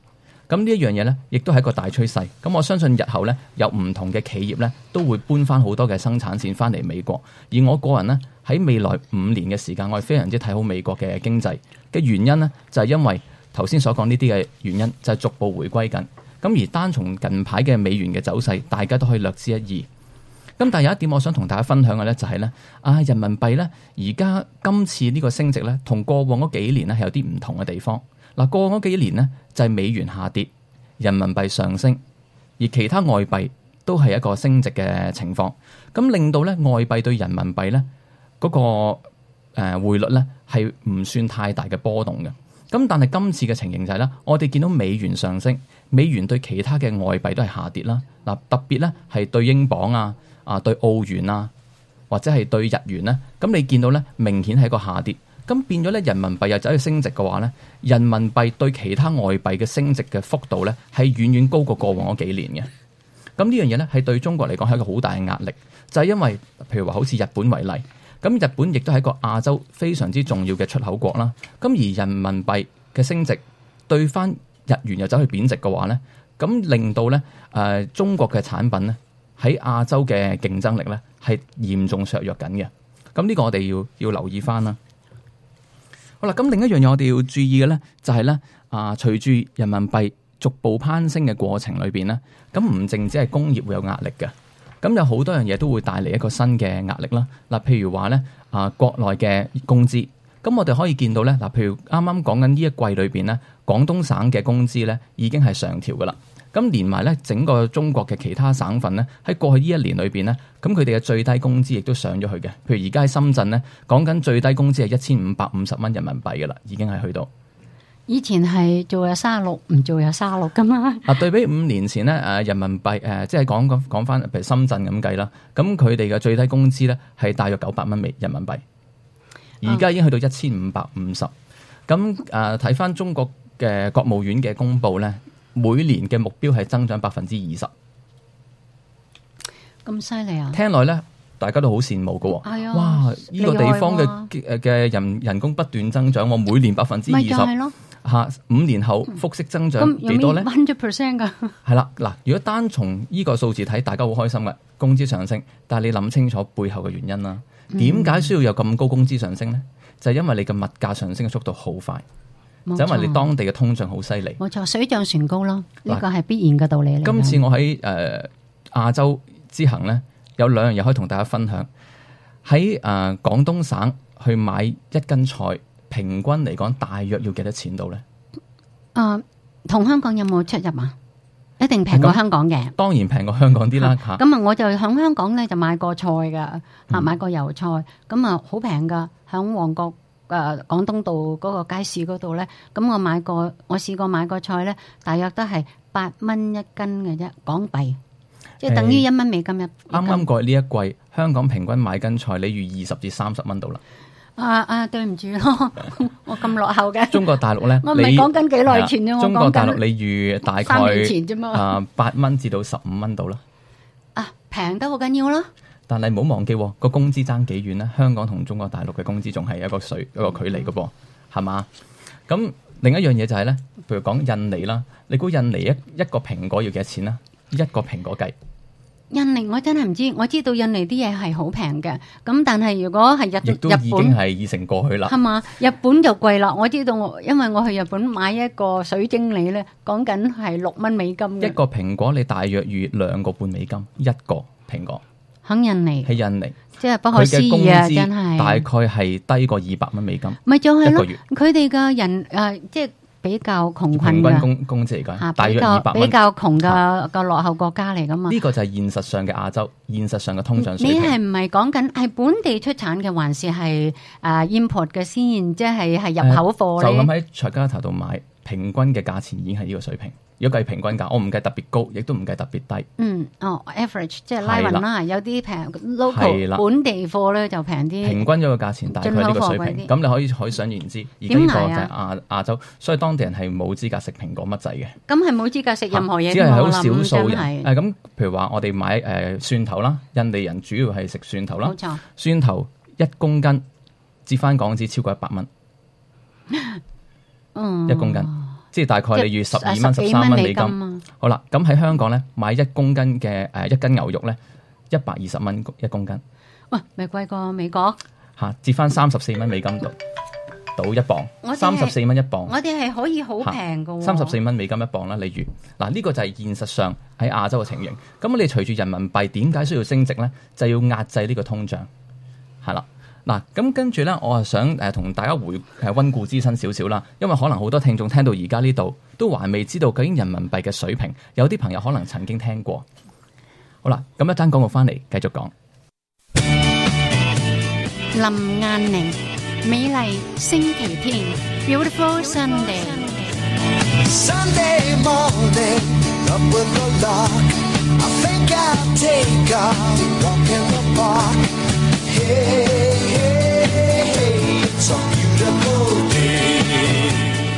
咁呢一樣嘢咧，亦都係一個大趨勢。咁我相信日後咧，有唔同嘅企業咧，都會搬翻好多嘅生產線翻嚟美國。而我個人咧，喺未來五年嘅時間，我係非常之睇好美國嘅經濟嘅原因咧，就係因為頭先所講呢啲嘅原因，就係逐步回歸緊。咁而單從近排嘅美元嘅走勢，大家都可以略知一二。咁但係有一點我想同大家分享嘅咧，就係咧，啊人民幣咧，而家今次呢個升值咧，同過往嗰幾年咧係有啲唔同嘅地方。嗱，過往嗰幾年呢，就係美元下跌，人民幣上升，而其他外幣都係一個升值嘅情況，咁令到咧外幣對人民幣咧嗰個誒匯率咧係唔算太大嘅波動嘅。咁但係今次嘅情形就係咧，我哋見到美元上升，美元對其他嘅外幣都係下跌啦。嗱，特別咧係對英鎊啊、啊對澳元啊，或者係對日元咧，咁你見到咧明顯係一個下跌。咁變咗咧，人民幣又走去升值嘅話咧，人民幣對其他外幣嘅升值嘅幅度咧，係遠遠高過過往嗰幾年嘅。咁呢樣嘢咧，係對中國嚟講係一個好大嘅壓力，就係因為譬如話好似日本為例，咁日本亦都係一個亞洲非常之重要嘅出口國啦。咁而人民幣嘅升值對翻日元又走去貶值嘅話咧，咁令到咧誒中國嘅產品咧喺亞洲嘅競爭力咧係嚴重削弱緊嘅。咁呢個我哋要要留意翻啦。好啦，咁另一樣嘢我哋要注意嘅咧，就係咧啊，隨住人民幣逐步攀升嘅過程裏邊咧，咁唔淨止係工業會有壓力嘅，咁有好多樣嘢都會帶嚟一個新嘅壓力啦。嗱，譬如話咧啊，國內嘅工資，咁我哋可以見到咧，嗱，譬如啱啱講緊呢一季裏邊咧，廣東省嘅工資咧已經係上調噶啦。咁連埋咧整個中國嘅其他省份咧，喺過去呢一年裏邊咧，咁佢哋嘅最低工資亦都上咗去嘅。譬如而家喺深圳咧，講緊最低工資係一千五百五十蚊人民幣嘅啦，已經係去到。 以前係做有三十六，唔做有三十六噶嘛。 啊，對比五年前咧，誒人民幣誒，即係講講講翻，譬如深圳咁計啦，咁佢哋嘅最低工資咧係大約九百蚊美人民幣，而家已經去到一千五百五十。咁誒睇翻中國嘅國務院嘅公佈咧，每年嘅目標係增長百分之二十， 咁犀利啊！ 聽落咧，大家都好羨慕噶。 係啊， 哇！呢、這個地方嘅誒嘅人人工不斷增長，我每年百分之二十，嚇五年後複式增長幾多咧 ？hundred percent 噶。 係啦，嗱，如果單從呢個數字睇，大家好開心嘅工資上升，但係你諗清楚背後嘅原因啦。點解需要有咁高工資上升咧？就係、是、因為你嘅物價上升嘅速度好快。就因為你當地嘅通脹好犀利， 冇錯，水漲船高咯，呢個係必然嘅道理嚟。 今次我喺誒亞洲之行咧，有兩樣嘢可以同大家分享。喺誒、呃、廣東省去買一斤菜，平均嚟講大約要幾多錢到咧？誒、 呃，同香港有冇出入啊？一定平過香港嘅， 當然平過香港啲啦嚇。 咁啊，我就喺香港咧就買過菜噶嚇，買過油菜，咁啊好平噶，喺旺角。誒、呃、廣東道嗰個街市嗰度咧，咁我買過，我試過買個菜咧，大約都係八蚊一斤嘅啫，港幣，即係等於一蚊美金一。啱啱過呢一季，香港平均買斤菜，你預二十至三十蚊到啦。 啊啊，對唔住咯，我咁落後嘅。 中國大陸咧， 我唔係講緊幾耐前啫，我中國大陸你預大概三年前啫嘛。 啊，八蚊至到十五蚊到啦。 啊，平得好緊要咯。 但係唔好忘記個工資爭幾遠咧？香港同中國大陸嘅工資仲係一個水一個距離嘅噃，係嘛？咁另一樣嘢就係、是、咧，譬如講印尼啦，你估印尼一一個蘋果要幾多錢啦？一個蘋果計。 印尼我真係唔知，我知道印尼啲嘢係好平嘅，咁但係如果係日亦都已經係已成過去啦， 係嘛？日本就貴啦，我知道我因為我去日本買一個水晶梨咧，講緊係六蚊美金嘅。 一個蘋果你大約預兩個半美金一個蘋果。 喺印尼， 喺印尼， 即係不可思議啊！真係大概係低過二百蚊美金， 咪就係咯。 一個月佢哋嘅人誒，即係比較窮困平嘅均工工資嚟講，大約二百蚊， 比較窮嘅個落後國家嚟噶嘛。 呢個就係現實上嘅亞洲，現實上嘅通脹水平。 你係唔係講緊係本地出產嘅，還是係誒 import 嘅先？即係係入口貨咧？ 就咁喺菜價頭度買，平均嘅價錢已經係呢個水平。如果計平均價，我唔計特別高，亦都唔計特別低。 嗯，哦 ，average 即係拉勻啦，有啲平 local 本地貨咧就平啲。 平均咗個價錢大概呢個水平，咁你可以可以想而知，而家呢個就係亞亞洲，所以當地人係冇資格食蘋果乜滯嘅。 咁係冇資格食任何嘢， 只係好少數人。誒咁，譬如話我哋買誒蒜頭啦，印地人主要係食蒜頭啦。 冇錯， 蒜頭一公斤折翻港紙超過一百蚊。 嗯， 一公斤。 即係大概你預十二蚊、十三蚊美金。 啊、 好啦，咁喺香港咧買一公斤嘅誒、呃、一斤牛肉咧，一百二十蚊一公斤。 喂，咪貴過美國？ 嚇、啊，折翻三十四蚊美金度。到一磅，三十四蚊一磅。 我哋係可以好平㗎喎， 三十四蚊美金一磅啦。例如嗱，呢、這個就係現實上喺亞洲嘅情形。咁我哋隨住人民幣點解需要升值咧？就要壓制呢個通脹，係啦。嗱，咁跟住咧，我係想誒同大家回誒溫故知新少少啦。因為可能好多聽眾聽到而家呢度都還未知道究竟人民幣嘅水平，有啲朋友可能曾經聽過。好啦，咁一陣廣告翻嚟繼續講。 林雁寧。美麗星期天 ，Beautiful Sunday。 Sunday morning, up with the lark. I think I'll take off, walk in the park. Hey, hey, hey, it's a beautiful day.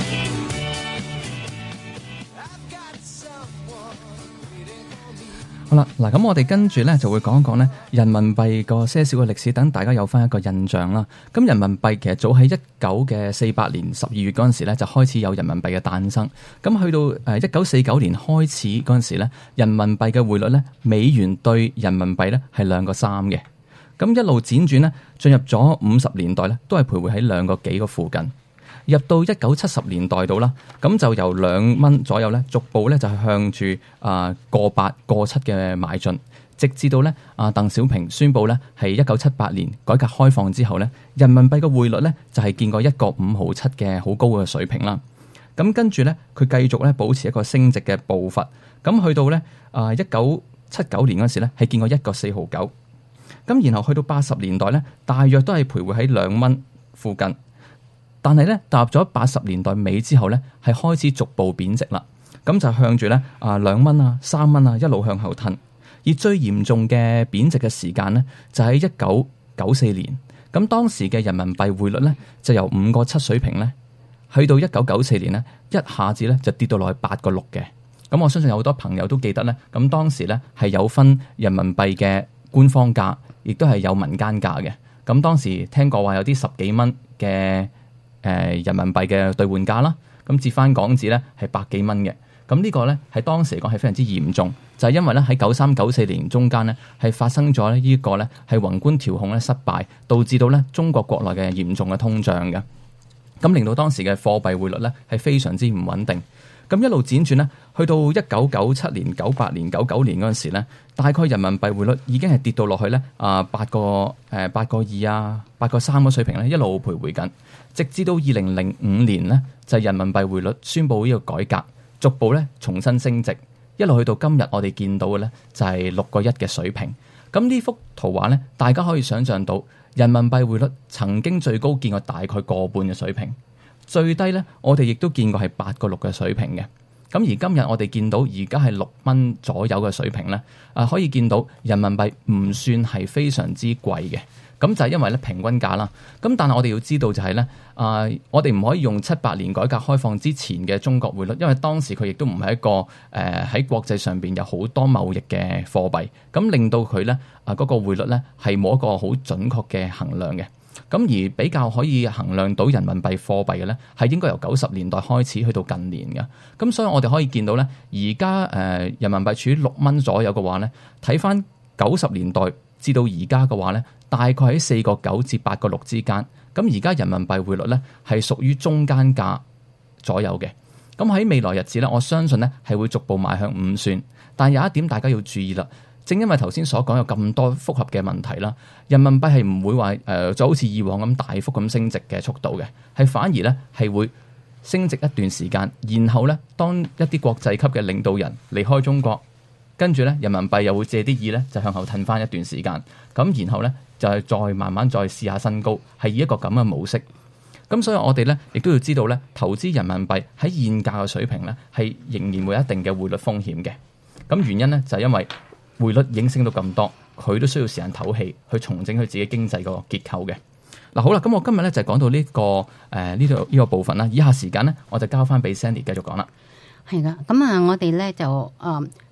I've got someone waiting for me. 好啦，嗱，咁我哋跟住咧就會講一講咧人民幣個些少嘅歷史，等大家有翻一個印象啦。咁人民幣其實早喺一九嘅四八年十二月嗰陣時咧就開始有人民幣嘅誕生。咁去到誒一九四九年開始嗰陣時咧，人民幣嘅匯率咧美元對人民幣咧係兩個三嘅。咁一路輾轉咧進入咗五十年代咧，都係徘徊喺兩個幾個附近。入到一九七十年代度啦，咁就由兩蚊左右咧，逐步咧就係向住啊過八、過七嘅邁進，直至到咧啊鄧小平宣布咧係一九七八年改革開放之後咧，人民幣嘅匯率咧就係見過一個五毫七嘅好高嘅水平啦。咁跟住咧，佢繼續咧保持一個升值嘅步伐。咁去到咧啊一九七九年嗰時咧係見過一個四毫九。咁然後去到八十年代咧，大約都係徘徊喺兩蚊附近。但係咧，踏入咗八十年代尾之後咧，係開始逐步貶值啦。咁就向住咧啊兩蚊啊、三蚊啊一路向後褪。而最嚴重嘅貶值嘅時間咧，就喺一九九四年。咁當時嘅人民幣匯率咧，就由五個七水平咧，去到一九九四年咧，一下子咧就跌到落去八個六嘅。咁我相信有好多朋友都記得咧。咁當時咧係有分人民幣嘅官方價，亦都係有民間價嘅。咁當時聽過話有啲十幾蚊嘅。誒、呃、人民幣嘅兌換價啦，咁折翻港紙咧係百幾蚊嘅，咁呢個咧喺當時嚟講係非常之嚴重，就係、是、因為咧喺九三九四年中間咧係發生咗咧呢個咧係宏觀調控咧失敗，導致到咧中國國內嘅嚴重嘅通脹嘅，咁令到當時嘅貨幣匯率咧係非常之唔穩定，咁一路輾轉咧去到一九九七年、九八年、九九年嗰陣時咧，大概人民幣匯率已經係跌到落去咧啊八個誒八個二啊八個三嘅水平咧，一路徘徊緊。直至到二零零五年咧，就係人民幣匯率宣布呢個改革，逐步咧重新升值，一路去到今日我哋見到嘅咧就係六個一嘅水平。咁呢幅圖畫咧，大家可以想象到人民幣匯率曾經最高見過大概個半嘅水平，最低咧我哋亦都見過係八個六嘅水平嘅。咁而今日我哋見到而家係六蚊左右嘅水平咧，啊可以見到人民幣唔算係非常之貴嘅。咁就係因為咧平均價啦，咁但係我哋要知道就係咧，啊、呃、我哋唔可以用七八年改革開放之前嘅中國匯率，因為當時佢亦都唔係一個誒喺、呃、國際上邊有好多貿易嘅貨幣，咁令到佢咧啊嗰個匯率咧係冇一個好準確嘅衡量嘅。咁而比較可以衡量到人民幣貨幣嘅咧，係應該由九十年代開始去到近年嘅。咁所以我哋可以見到咧，而家誒人民幣處於六蚊左右嘅話咧，睇翻九十年代至到而家嘅話咧，大概喺四個九至八個六之間。咁而家人民幣匯率咧係屬於中間價左右嘅。咁喺未來日子咧，我相信咧係會逐步邁向五算。但有一點大家要注意啦，正因為頭先所講有咁多複合嘅問題啦，人民幣係唔會話誒、呃、就好似以往咁大幅咁升值嘅速度嘅，係反而咧係會升值一段時間，然後咧當一啲國際級嘅領導人離開中國，跟住咧人民幣又會借啲意咧就向後褪翻一段時間，咁然後咧就係再慢慢再試下新高，係以一個咁嘅模式。咁所以我哋咧亦都要知道咧，投資人民幣喺現價嘅水平咧係仍然會有一定嘅匯率風險嘅。咁原因咧就係因為匯率已經升到咁多，佢都需要時間唞氣去重整佢自己經濟個結構嘅。嗱好啦，咁我今日咧就講到呢、這個誒呢度呢個部分啦。以下時間咧我就交翻俾 Sandy 繼續講啦。 係噶，咁啊我哋咧就誒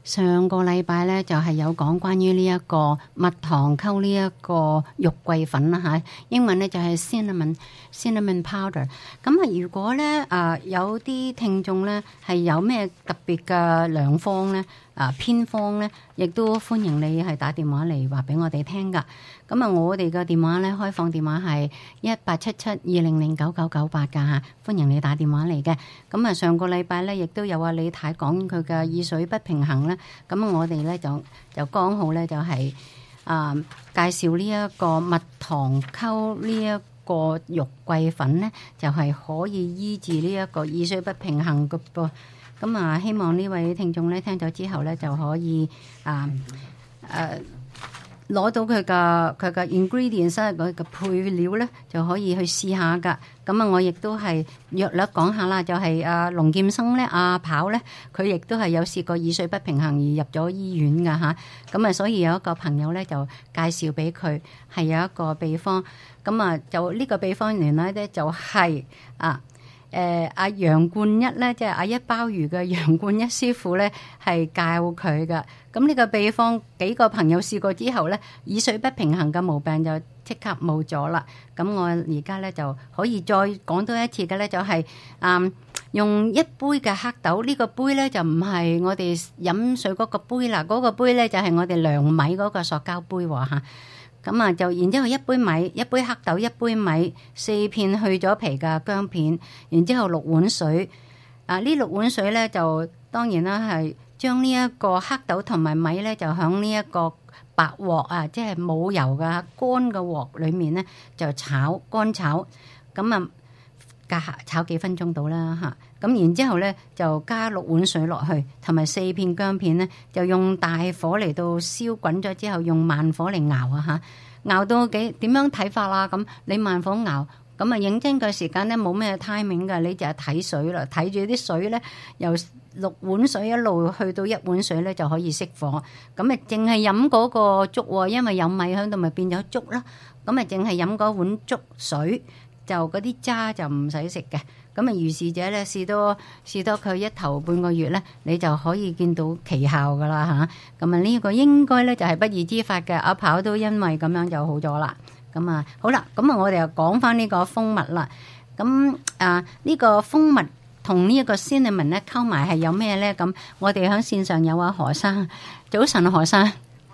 上個禮拜咧就係、是、有講關於呢一個蜜糖溝呢一個肉桂粉啦嚇，英文咧就係 cinnamon cinnamon powder。咁啊，如果咧啊、呃、有啲聽眾咧係有咩特別嘅良方咧啊偏方咧，亦都歡迎你係打電話嚟話俾我哋聽噶。咁啊，我哋嘅電話咧開放電話係一八七七二零零九九九八噶嚇，歡迎你打電話嚟嘅。咁啊，上個禮拜咧亦都有阿李太講佢嘅耳水不平衡咧。咁我哋咧就就剛好咧就係、是、啊、呃、介紹呢一個蜜糖溝呢一個肉桂粉咧，就係、是、可以醫治呢一個耳水不平衡嘅噃。咁啊，希望呢位聽眾咧聽咗之後咧就可以啊誒攞到佢嘅佢嘅 ingredients 佢嘅配料咧就可以去試下噶。咁啊，我亦都係約略講下啦，就係阿龍劍生咧，阿跑咧，佢亦都係有試過耳水不平衡而入咗醫院噶吓。咁啊，所以有一個朋友咧就介紹俾佢係有一個秘方。咁啊，就呢個秘方原來咧就係、是、啊。誒阿楊冠一咧，即係阿一鮑魚嘅楊冠一師傅咧，係教佢噶。咁呢個秘方幾個朋友試過之後咧，耳水不平衡嘅毛病就即刻冇咗啦。咁我而家咧就可以再講多一次嘅咧，就係、是、嗯用一杯嘅黑豆，呢、這個杯咧就唔係我哋飲水嗰個杯啦，嗰、那個杯咧就係我哋量米嗰個塑膠杯喎嚇。咁啊，就然之後一杯米、一杯黑豆、一杯米、四片去咗皮嘅薑片，然之後六碗水。啊，呢六碗水咧就當然啦，係將呢一個黑豆同埋米咧，就響呢一個白鑊啊，即係冇油嘅乾嘅鑊裡面咧，就炒乾炒。咁啊，隔炒幾分鐘到啦嚇。咁然之後咧，就加六碗水落去，同埋四片薑片咧，就用大火嚟到燒滾咗之後，用慢火嚟熬啊嚇，熬到幾點樣睇法啦？咁你慢火熬，咁啊認真嘅時間咧冇咩 timing 㗎，你就係睇水啦，睇住啲水咧，由六碗水一路去到一碗水咧就可以熄火。咁啊，淨係飲嗰個粥喎，因為有米喺度，咪變咗粥啦。咁啊，淨係飲嗰碗粥水，就嗰啲渣就唔使食嘅。咁啊，如是者咧試多試多佢一頭半個月咧，你就可以見到奇效噶啦嚇。咁啊，呢個應該咧就係不二之法嘅。阿跑都因為咁樣就好咗啦。咁啊，好啦，咁啊，我哋又講翻呢個蜂蜜啦。咁啊，呢個蜂蜜同呢一個 cinnamon 咧溝埋係有咩咧？咁我哋喺線上有阿何生，早晨何生。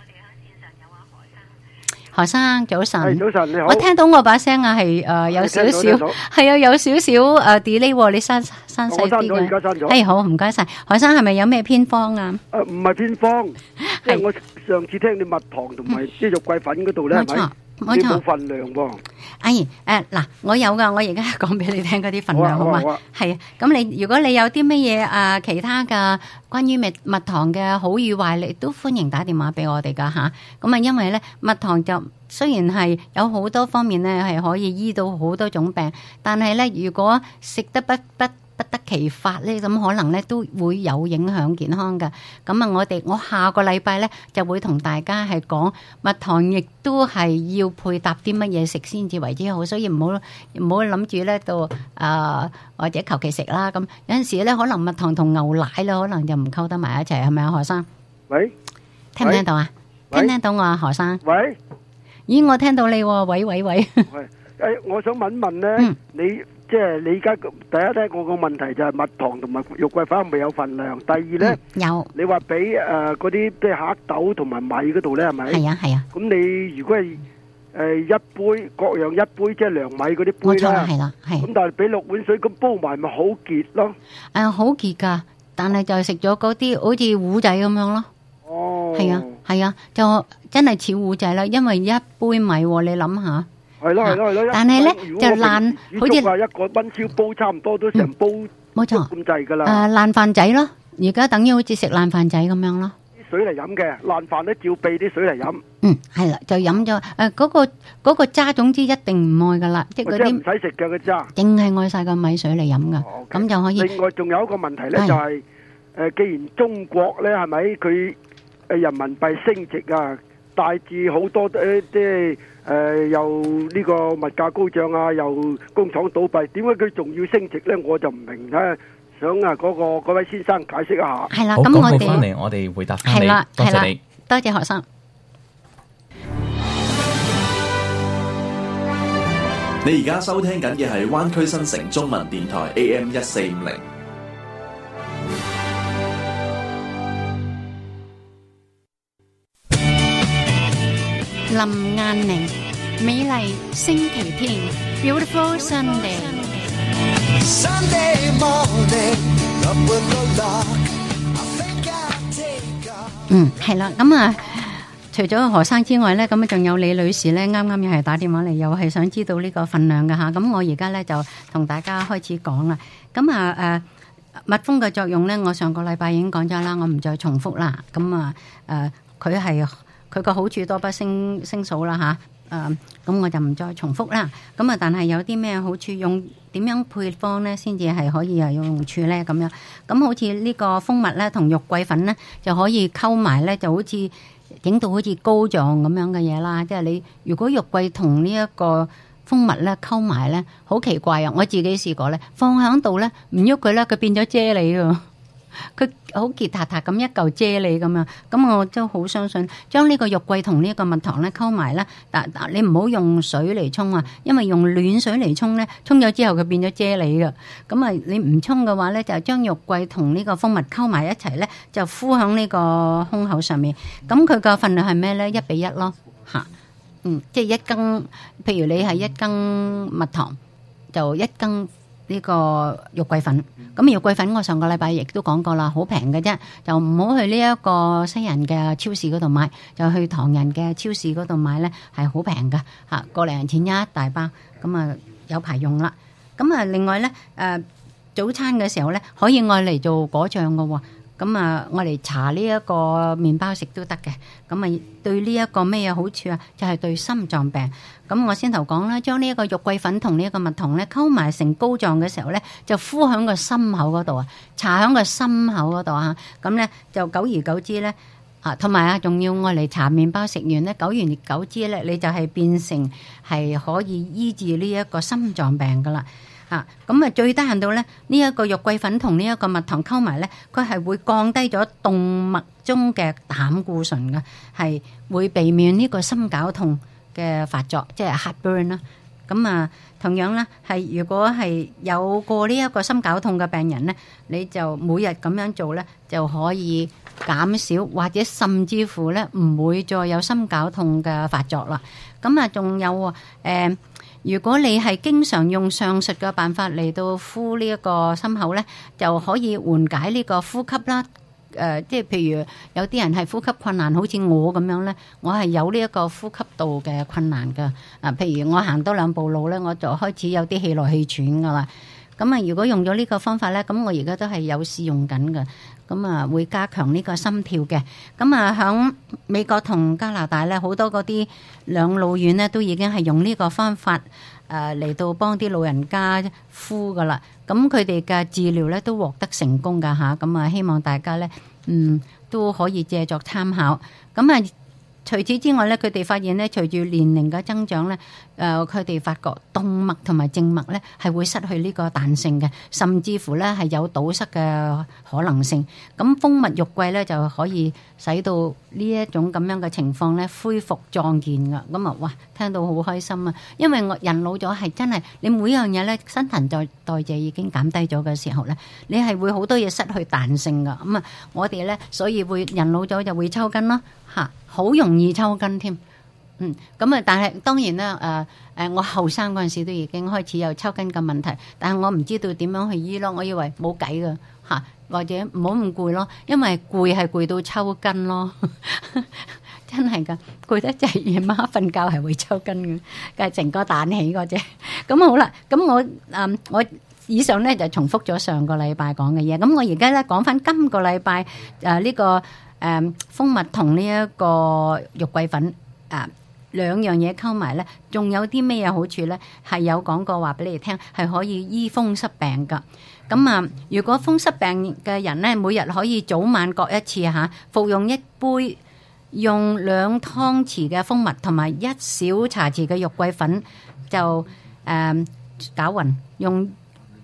何生早晨， 早晨你好。 我聽到我把聲啊，係誒有少少，係啊有少少誒 delay，你刪刪細啲嘅。 我刪咗，而家刪咗。 係好，唔該晒。何生係咪有咩偏方啊？ 誒唔係偏方，即係我上次聽你蜜糖同埋啲肉桂粉嗰度咧，係咪？冇錯，冇份量喎。 阿姨誒嗱，我有噶，我而家講俾你聽嗰啲份量好嘛？係啊，咁你如果你有啲乜嘢啊其他嘅關於蜜蜜糖嘅好與壞，你都歡迎打電話俾我哋噶吓。咁啊，因為咧蜜糖就雖然係有好多方面咧係可以醫到好多種病，但係咧如果食得不不不得其法咧，咁可能咧都會有影響健康噶。咁啊，我哋我下個禮拜咧就會同大家係講蜜糖，亦都係要配搭啲乜嘢食先至為之好，所以唔好唔好諗住咧到啊或者求其食啦。咁有陣時咧可能蜜糖同牛奶咧可能就唔溝得埋一齊，係咪啊何生？ 喂， 聽唔聽到啊？聽唔聽到我啊何生？ 喂， 咦，我聽到你喎，喂喂喂。 係誒，我想問問咧，你。即係你而家第一咧，我個問題就係蜜糖同埋肉桂粉係咪有份量？第二咧， 有你話俾誒嗰啲即係黑豆同埋米嗰度咧，係咪？ 係啊係啊。 咁你如果係誒一杯各樣一杯，即係量米嗰啲杯冇錯啦， 啦， 係啦，係。 咁但係俾六碗水咁煲埋咪好結咯？ 誒，好結㗎，但係就食咗嗰啲好似糊仔咁樣咯。 哦。 係啊係啊，就真係似糊仔啦，因為一杯米，你諗下。 係咯係咯係咯， 但係咧就爛，好似話一個溫燒煲差唔多都成煲， 冇錯咁滯噶啦。 誒，爛飯仔咯，而家等於好似食爛飯仔咁樣咯。 啲水嚟飲嘅，爛飯咧照備啲水嚟飲。 嗯，係啦，就飲咗誒嗰個嗰個渣，總之一定唔愛噶啦，即係嗰啲唔使食嘅個渣， 淨係愛晒個米水嚟飲噶，咁就可以。 另外仲有一個問題咧，就係誒，既然中國咧係咪佢誒人民幣升值啊，大致好多誒即係。誒、呃，又呢個物價高漲啊，又工廠倒閉，點解佢仲要升值咧？我就唔明咧。 想啊嗰個嗰位先生解釋一下。 係啦， 好， 咁我廣告翻哋嚟，我哋回答翻你係啦，，係啦多謝你。， 多謝學生。 你而家收聽緊嘅係灣區新城中文電台 A M 一四五零。 林雁寧，美麗星期天 ，Beautiful Sunday。 Sunday morning, up with the lark. I think I'll take a 嗯，係啦，咁啊，除咗何生之外咧，咁啊仲有李女士咧，啱啱又係打電話嚟，又係想知道呢個份量嘅吓。咁我而家咧就同大家開始講啦。咁啊誒。蜜蜂嘅作用咧，我上個禮拜已經講咗啦，我唔再重複啦。咁啊誒，佢係佢個好處多不勝勝數啦吓。誒、咁我就唔再重複啦。咁啊，但係有啲咩好處，用點樣配方咧，先至係可以係有用處咧？咁樣咁好似呢個蜂蜜咧，同肉桂粉咧，就可以溝埋咧，就好似整到好似膏狀咁樣嘅嘢啦。即係你如果肉桂同呢一個蜂蜜咧溝埋咧，好奇怪啊！我自己試過咧，放喺度咧唔喐佢咧，佢變咗啫喱㗎，佢好結塔塔咁一嚿啫喱咁樣。咁我都好相信，將呢個肉桂同呢個蜜糖咧溝埋咧，但但你唔好用水嚟沖啊，因為用暖水嚟沖咧，沖咗之後佢變咗啫喱㗎。咁啊，你唔沖嘅話咧，就將肉桂同呢個蜂蜜溝埋一齊咧，就敷喺呢個胸口上面。咁佢個份量係咩咧？一比一咯，嚇。嗯，即係一羹，譬如你係一羹蜜糖，就一羹呢個肉桂粉。咁肉桂粉我上個禮拜亦都講過啦，好平嘅啫，就唔好去呢一個西人嘅超市嗰度買，就去唐人嘅超市嗰度買咧，係好平嘅嚇，個零錢一大包，咁啊有排用啦。咁啊另外咧誒、呃、早餐嘅時候咧，可以愛嚟做果醬嘅喎。咁啊，我嚟搽呢一個麵包食都得嘅。咁啊，對呢一個咩嘢好處啊？就係對心臟病。咁我先頭講啦，將呢一個肉桂粉同呢一個蜜糖咧溝埋成膏狀嘅時候咧，就敷喺個心口嗰度啊，搽喺個心口嗰度啊。咁咧就久而久之咧啊，同埋啊，仲要我嚟搽麵包食完咧，久而久之咧，你就係變成係可以醫治呢一個心臟病噶啦。啊，咁啊最低限度咧，呢一個肉桂粉同呢一個蜜糖溝埋咧，佢係會降低咗動脈中嘅膽固醇嘅，係會避免呢個心絞痛嘅發作，即係 heartburn 啦。咁啊，同樣咧係如果係有過呢一個心絞痛嘅病人咧，你就每日咁樣做咧，就可以減少或者甚至乎咧唔會再有心絞痛嘅發作啦。咁啊，仲有誒。呃如果你係經常用上述嘅辦法嚟到敷呢一個心口咧，就可以緩解呢個呼吸啦。誒、呃，即係譬如有啲人係呼吸困難，好似我咁樣咧，我係有呢一個呼吸道嘅困難㗎。啊，譬如我行多兩步路咧，我就開始有啲氣來氣喘㗎啦。咁啊，如果用咗呢個方法咧，咁我而家都係有試用緊嘅。咁啊，會加強呢個心跳嘅。咁啊，響美國同加拿大咧，好多嗰啲養老院咧，都已經係用呢個方法誒嚟到幫啲老人家敷噶啦。咁佢哋嘅治療咧都獲得成功噶吓。咁啊，希望大家咧，嗯，都可以借作參考。咁啊。除此之外咧，佢哋發現咧，隨住年齡嘅增長咧，誒佢哋發覺動脈同埋靜脈咧係會失去呢個彈性嘅，甚至乎咧係有堵塞嘅可能性。咁蜂蜜肉桂咧就可以使到呢一種咁樣嘅情況咧恢復壯健噶。咁啊，哇，聽到好開心啊！因為我人老咗係真係你每樣嘢咧新陳代代謝已經減低咗嘅時候咧，你係會好多嘢失去彈性噶。咁啊，我哋咧所以會人老咗就會抽筋咯，嚇。好容易抽筋添，嗯，咁啊，但係當然啦，誒、呃、誒，我後生嗰陣時都已經開始有抽筋嘅問題，但係我唔知道點樣去醫咯，我以為冇計噶嚇，或者唔好咁攰咯，因為攰係攰到抽筋咯，真係噶，攰得滯夜晚瞓覺係會抽筋嘅，梗係成個彈起嗰隻。咁好啦，咁我誒、呃、我以上咧就重複咗上個禮拜講嘅嘢，咁我而家咧講翻今個禮拜誒呢個。誒、嗯、蜂蜜同呢一個肉桂粉啊兩樣嘢溝埋咧，仲有啲咩嘢好處咧？係有講過話俾你哋聽，係可以醫風濕病噶。咁啊，如果風濕病嘅人咧，每日可以早晚各一次嚇、啊，服用一杯用兩湯匙嘅蜂蜜同埋一小茶匙嘅肉桂粉，就誒攪勻用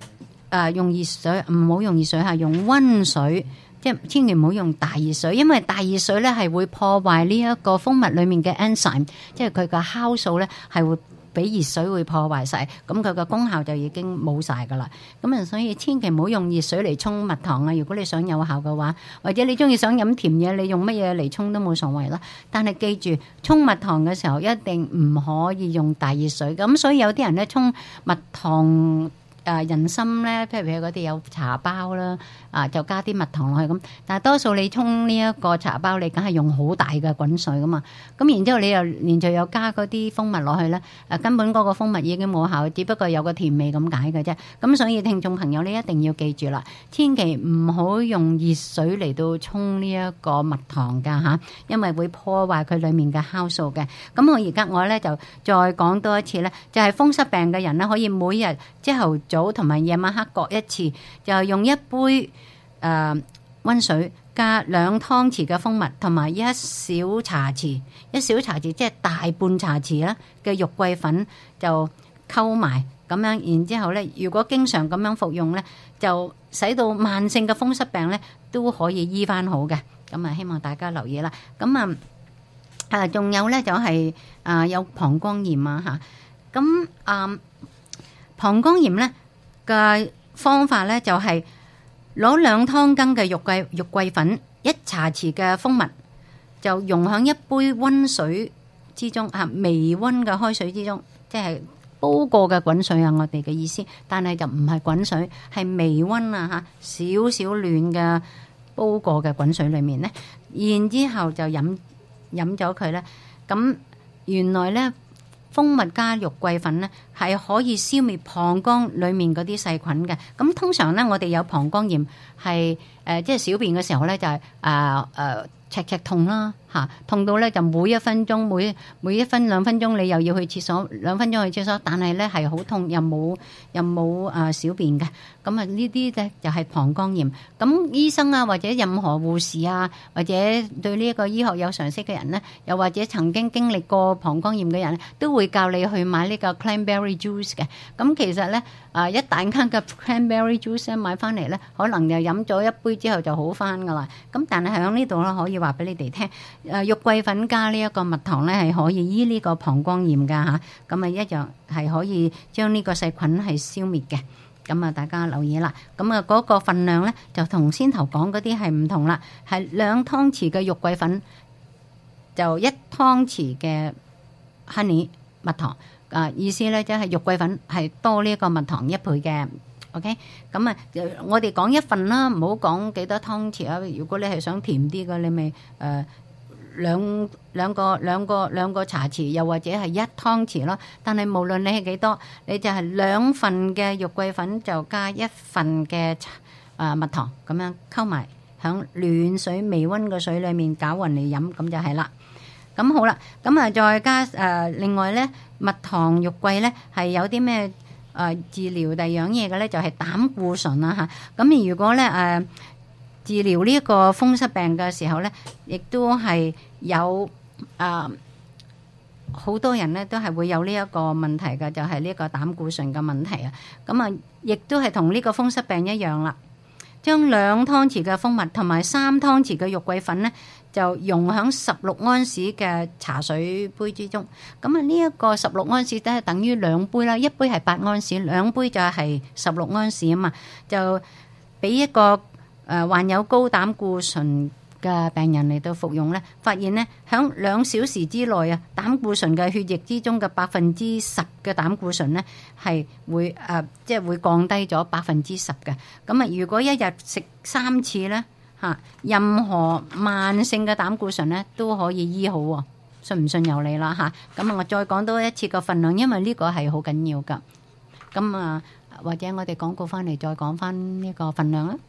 誒用熱水，唔好用熱水嚇，用溫水。即係千祈唔好用大熱水，因為大熱水咧係會破壞呢一個蜂蜜裡面嘅 enzyme，即係佢嘅酵素咧係會俾熱水會破壞晒，咁佢嘅功效就已經冇晒噶啦。咁啊，所以千祈唔好用熱水嚟沖蜜糖啊！如果你想有效嘅話，或者你中意想飲甜嘢，你用乜嘢嚟沖都冇所謂啦。但係記住，沖蜜糖嘅時候一定唔可以用大熱水。咁所以有啲人咧沖蜜糖。誒人參咧，譬如佢嗰啲有茶包啦，啊就加啲蜜糖落去咁。但係多數你沖呢一個茶包，你梗係用好大嘅滾水噶嘛。咁然之後你又連續又加嗰啲蜂蜜落去咧，誒根本嗰個蜂蜜已經冇效，只不過有個甜味咁解嘅啫。咁所以聽眾朋友，你一定要記住啦，千祈唔好用熱水嚟到沖呢一個蜜糖㗎嚇，因為會破壞佢裡面嘅酵素嘅。咁我而家我咧就再講多一次咧，就係風濕病嘅人咧，可以每日朝頭早同埋夜晚黑各一次，就用一杯誒溫、呃、水加兩湯匙嘅蜂蜜，同埋一小茶匙，一小茶匙即係大半茶匙啦嘅肉桂粉就溝埋咁樣，然之後咧，如果經常咁樣服用咧，就使到慢性嘅風濕病咧都可以醫翻好嘅。咁啊，希望大家留意啦。咁啊誒，仲有咧就係、是、啊、呃、有膀胱炎啊嚇，咁啊膀胱炎咧嘅方法咧就係攞兩湯羹嘅肉桂肉桂粉，一茶匙嘅蜂蜜，就溶喺一杯溫水之中啊，微溫嘅開水之中，即係煲過嘅滾水啊，我哋嘅意思。但係就唔係滾水，係微溫啊嚇，少少暖嘅煲過嘅滾水裡面咧，然之後就飲飲咗佢咧。咁原來咧，蜂蜜加肉桂粉咧，係可以消滅膀胱裡面嗰啲細菌嘅。咁通常咧，我哋有膀胱炎係誒、呃，即係小便嘅時候咧，就係誒誒赤赤痛啦嚇，痛到咧就每一分鐘每每一分兩分鐘你又要去廁所，兩分鐘去廁所，但係咧係好痛，又冇又冇誒小便嘅。咁啊呢啲咧就係膀胱炎。咁醫生啊，或者任何護士啊，或者對呢一個醫學有常識嘅人咧，又或者曾經經歷過膀胱炎嘅人，都會教你去買呢個 cranberry juice 嘅。咁其實咧啊，一大間嘅 cranberry juice 買翻嚟咧，可能就飲咗一杯之後就好翻噶啦。咁但係喺呢度咧，可以話俾你哋聽，誒肉桂粉加呢一個蜜糖咧，係可以醫呢個膀胱炎噶嚇。咁啊一樣係可以將呢個細菌係消滅嘅。咁啊，大家留意啦。咁啊，嗰個份量咧就同先頭講嗰啲係唔同啦，係兩湯匙嘅肉桂粉，就一湯匙嘅 honey 蜜糖。啊，意思咧即係肉桂粉係多呢一個蜜糖一倍嘅。OK，咁啊，我哋講一份啦，唔好講幾多湯匙啊。如果你係想甜啲嘅，你咪誒、呃、兩兩個兩個兩個茶匙，又或者係一湯匙咯。但係無論你係幾多，你就係兩份嘅肉桂粉就加一份嘅啊蜜糖，咁樣溝埋響暖水微溫嘅水裡面攪勻嚟飲，咁就係啦。咁好啦，咁啊再加誒、呃、另外咧蜜糖肉桂咧係有啲咩？誒、呃、治療第二樣嘢嘅咧就係膽固醇啦嚇，咁如果咧誒、呃、治療呢一個風濕病嘅時候咧，亦都係有誒好、呃、多人咧都係會有呢一個問題嘅，就係、是、呢個膽固醇嘅問題啊。咁啊，亦都係同呢個風濕病一樣啦，將兩湯匙嘅蜂蜜同埋三湯匙嘅肉桂粉咧，就溶喺十六安士嘅茶水杯之中。咁啊，呢一個十六安士都係等於兩杯啦，一杯係八安士，兩杯就係十六安士啊嘛。就俾一個誒、呃、患有高膽固醇嘅病人嚟到服用咧，發現咧喺兩小時之內啊，膽固醇嘅血液之中嘅百分之十嘅膽固醇咧係會誒、呃、即係會降低咗百分之十嘅。咁啊，如果一日食三次咧，嚇，任何慢性嘅膽固醇咧都可以醫好喎，信唔信由你啦嚇。咁啊，我再講多一次個份量，因為呢個係好緊要噶。咁啊，或者我哋廣告翻嚟再講翻呢個份量啦。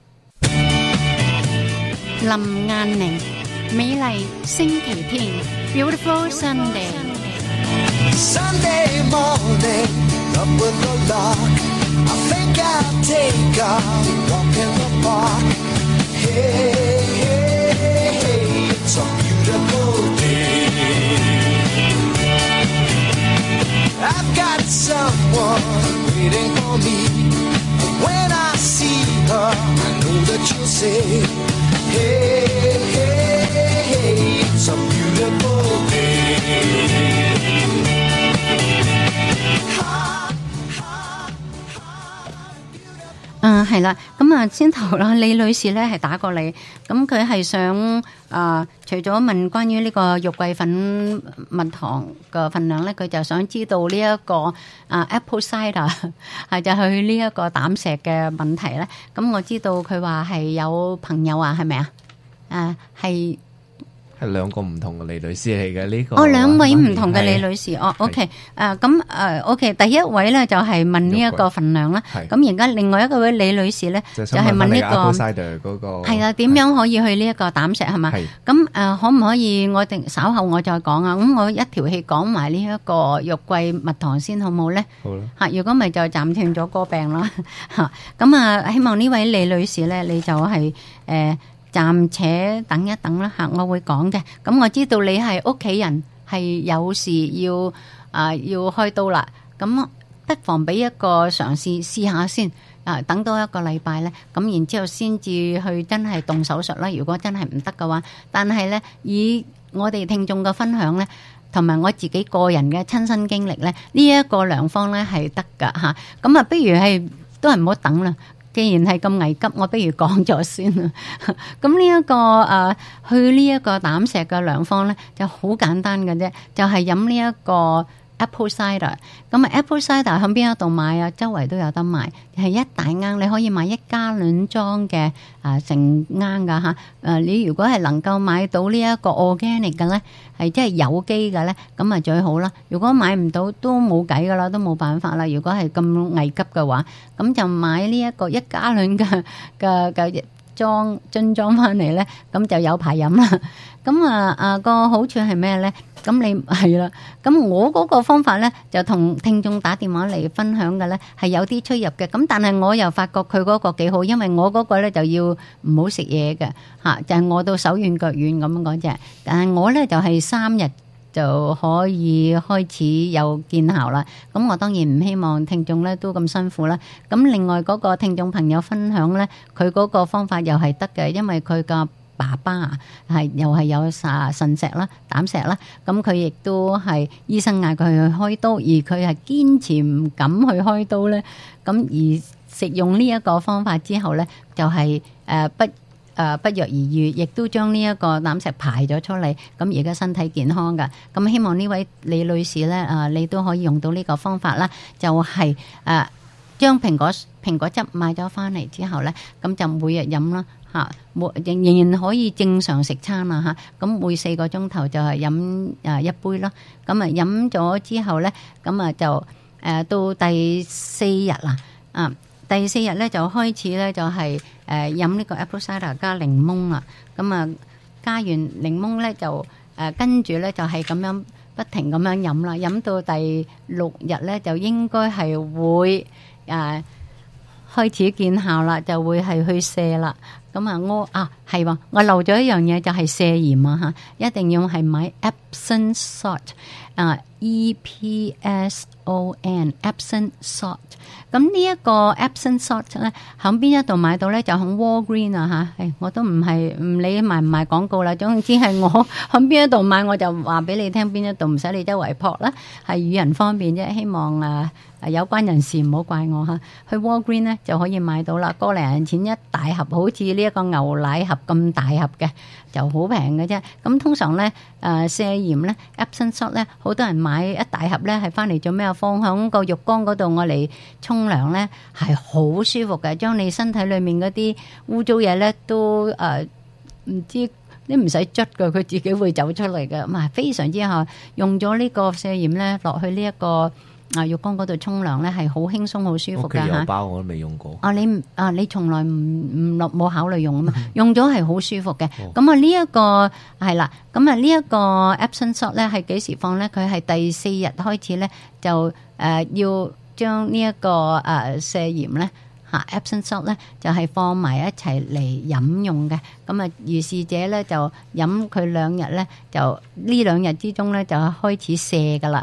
林雁翎，美麗星期天 ，Beautiful Sunday。 Sunday morning, up with the lark. I think I'll take a walk in the park.Hey, hey, hey, it's a beautiful day. I've got someone waiting for me. When I say, hey, hey, hey, it's a beautiful day. 嗯，係啦，咁啊，先頭啦，李女士咧係打過嚟，咁佢係想啊、呃，除咗問關於呢個肉桂粉蜜糖嘅份量咧，佢就想知道呢、這、一個啊、呃、apple cider 係就去呢一個膽石嘅問題咧。咁我知道佢話係有朋友啊，係咪啊？誒係。 係兩個唔同嘅李女士嚟嘅呢個。 哦，兩位唔同嘅李女士。 係哦，OK，誒咁誒 OK，第一位咧就係問呢一個份量啦。咁而家另外一個位李女士咧就係問呢個嗰個係啦，點樣可以去呢一個膽石係嘛？咁誒可唔可以我哋稍後我再講啊？咁我一條氣講埋呢一個肉桂蜜糖先好冇咧？ 好啦。 嚇，如果咪就暫停咗個病啦嚇。咁啊，希望呢位李女士咧，你就係誒。暫且等一等啦嚇，我會講嘅。咁我知道你係屋企人係有事要啊、呃、要開刀啦，咁不妨俾一個嘗試試下先啊，等多一個禮拜咧，咁然之後先至去真係動手術啦。如果真係唔得嘅話，但係咧以我哋聽眾嘅分享咧，同埋我自己個人嘅親身經歷咧，呢、這、一個良方咧係得㗎嚇。咁啊，不如係都係唔好等啦。既然係咁危急，我不如講咗先啦。咁呢一個誒、呃，去呢一個膽石嘅良方咧，就好簡單嘅啫，就係飲呢一個 apple cider。咁啊 ，apple cider 喺邊一度買啊？周圍都有得賣，係一大罌，你可以買一加侖裝嘅啊成罌噶嚇。誒，你如果係能夠買到呢一個 organic 嘅咧，係即係有機嘅咧，咁啊最好啦。如果買唔到都冇計噶啦，都冇辦法啦。如果係咁危急嘅話，咁就買呢一個一加侖嘅嘅嘅裝樽裝翻嚟咧，咁就有排飲啦。咁啊啊個好處係咩咧？咁你係啦。咁我嗰個方法咧，就同聽眾打電話嚟分享嘅咧，係有啲出入嘅。咁但係我又發覺佢嗰個幾好，因為我嗰個咧就要唔好食嘢嘅嚇，就係餓到手軟腳軟咁樣嗰隻。但係我咧就係三日就可以開始有見效啦。咁我當然唔希望聽眾咧都咁辛苦啦。咁另外嗰個聽眾朋友分享咧，佢嗰個方法又係得嘅，因為佢個爸爸啊係又係有腎腎石啦、膽石啦。咁佢亦都係醫生嗌佢去開刀，而佢係堅持唔敢去開刀咧。咁而食用呢一個方法之後咧，就係、是、誒、呃、不。誒、呃、不藥而愈，亦都將呢一個膽石排咗出嚟，咁而家身體健康㗎。咁希望呢位李女士咧，啊、呃、你都可以用到呢個方法啦，就係、是、誒、呃、將蘋果蘋果汁買咗翻嚟之後咧，咁就每日飲啦嚇，仍仍然可以正常食餐啦嚇。咁每四個鐘頭就係飲誒一杯咯。咁啊飲咗之後咧，咁啊就誒、呃、到第四日啦啊。第四日咧就開始咧就係誒飲呢個 apple cider 加檸檬啦，咁啊加完檸檬咧就誒跟住咧就係咁樣不停咁樣飲啦，飲到第六日咧就應該係會誒、呃、開始見效啦，就會係去瀉啦。咁啊我啊係喎，我漏咗一樣嘢就係瀉鹽啊嚇，一定要係買 Epsom salt 啊 E P S O N Epsom salt。咁呢一個 Epsom salt 咧，喺邊一度買到咧？就喺 Walgreen 啊嚇，誒我都唔係唔理賣唔賣廣告啦。總之係我喺邊一度買，我就話俾你聽邊一度，唔使你周圍撲啦，係與人方便啫。希望啊誒有關人士唔好怪我嚇。去 Walgreen 咧就可以買到啦，個零銀錢一大盒，好似呢一個牛奶盒咁大盒嘅，就好平嘅啫。咁通常咧誒瀉鹽咧 Epsom salt 咧，好多人買一大盒咧係翻嚟做咩啊？放喺個浴缸嗰度，我嚟沖涼咧係好舒服嘅，將你身體裏面嗰啲污糟嘢咧都誒唔、呃、知你唔使捽嘅，佢自己會走出嚟嘅，咁啊非常之好。用咗呢個瀉鹽咧落去呢、這、一個啊浴缸嗰度沖涼咧係好輕鬆好舒服嘅嚇。 有包我都未用過。 啊你啊你從來唔唔落冇考慮用啊嘛，用咗係好舒服嘅。咁啊呢一個係啦，咁啊呢一個 Epsom salt 咧係幾時放咧？佢係第四日開始咧就誒、呃、要。將呢一個誒瀉鹽咧嚇 Epsom salt 咧就係放埋一齊嚟飲用嘅，咁啊如是者咧就飲佢兩日咧就呢兩日之中咧就開始瀉噶啦，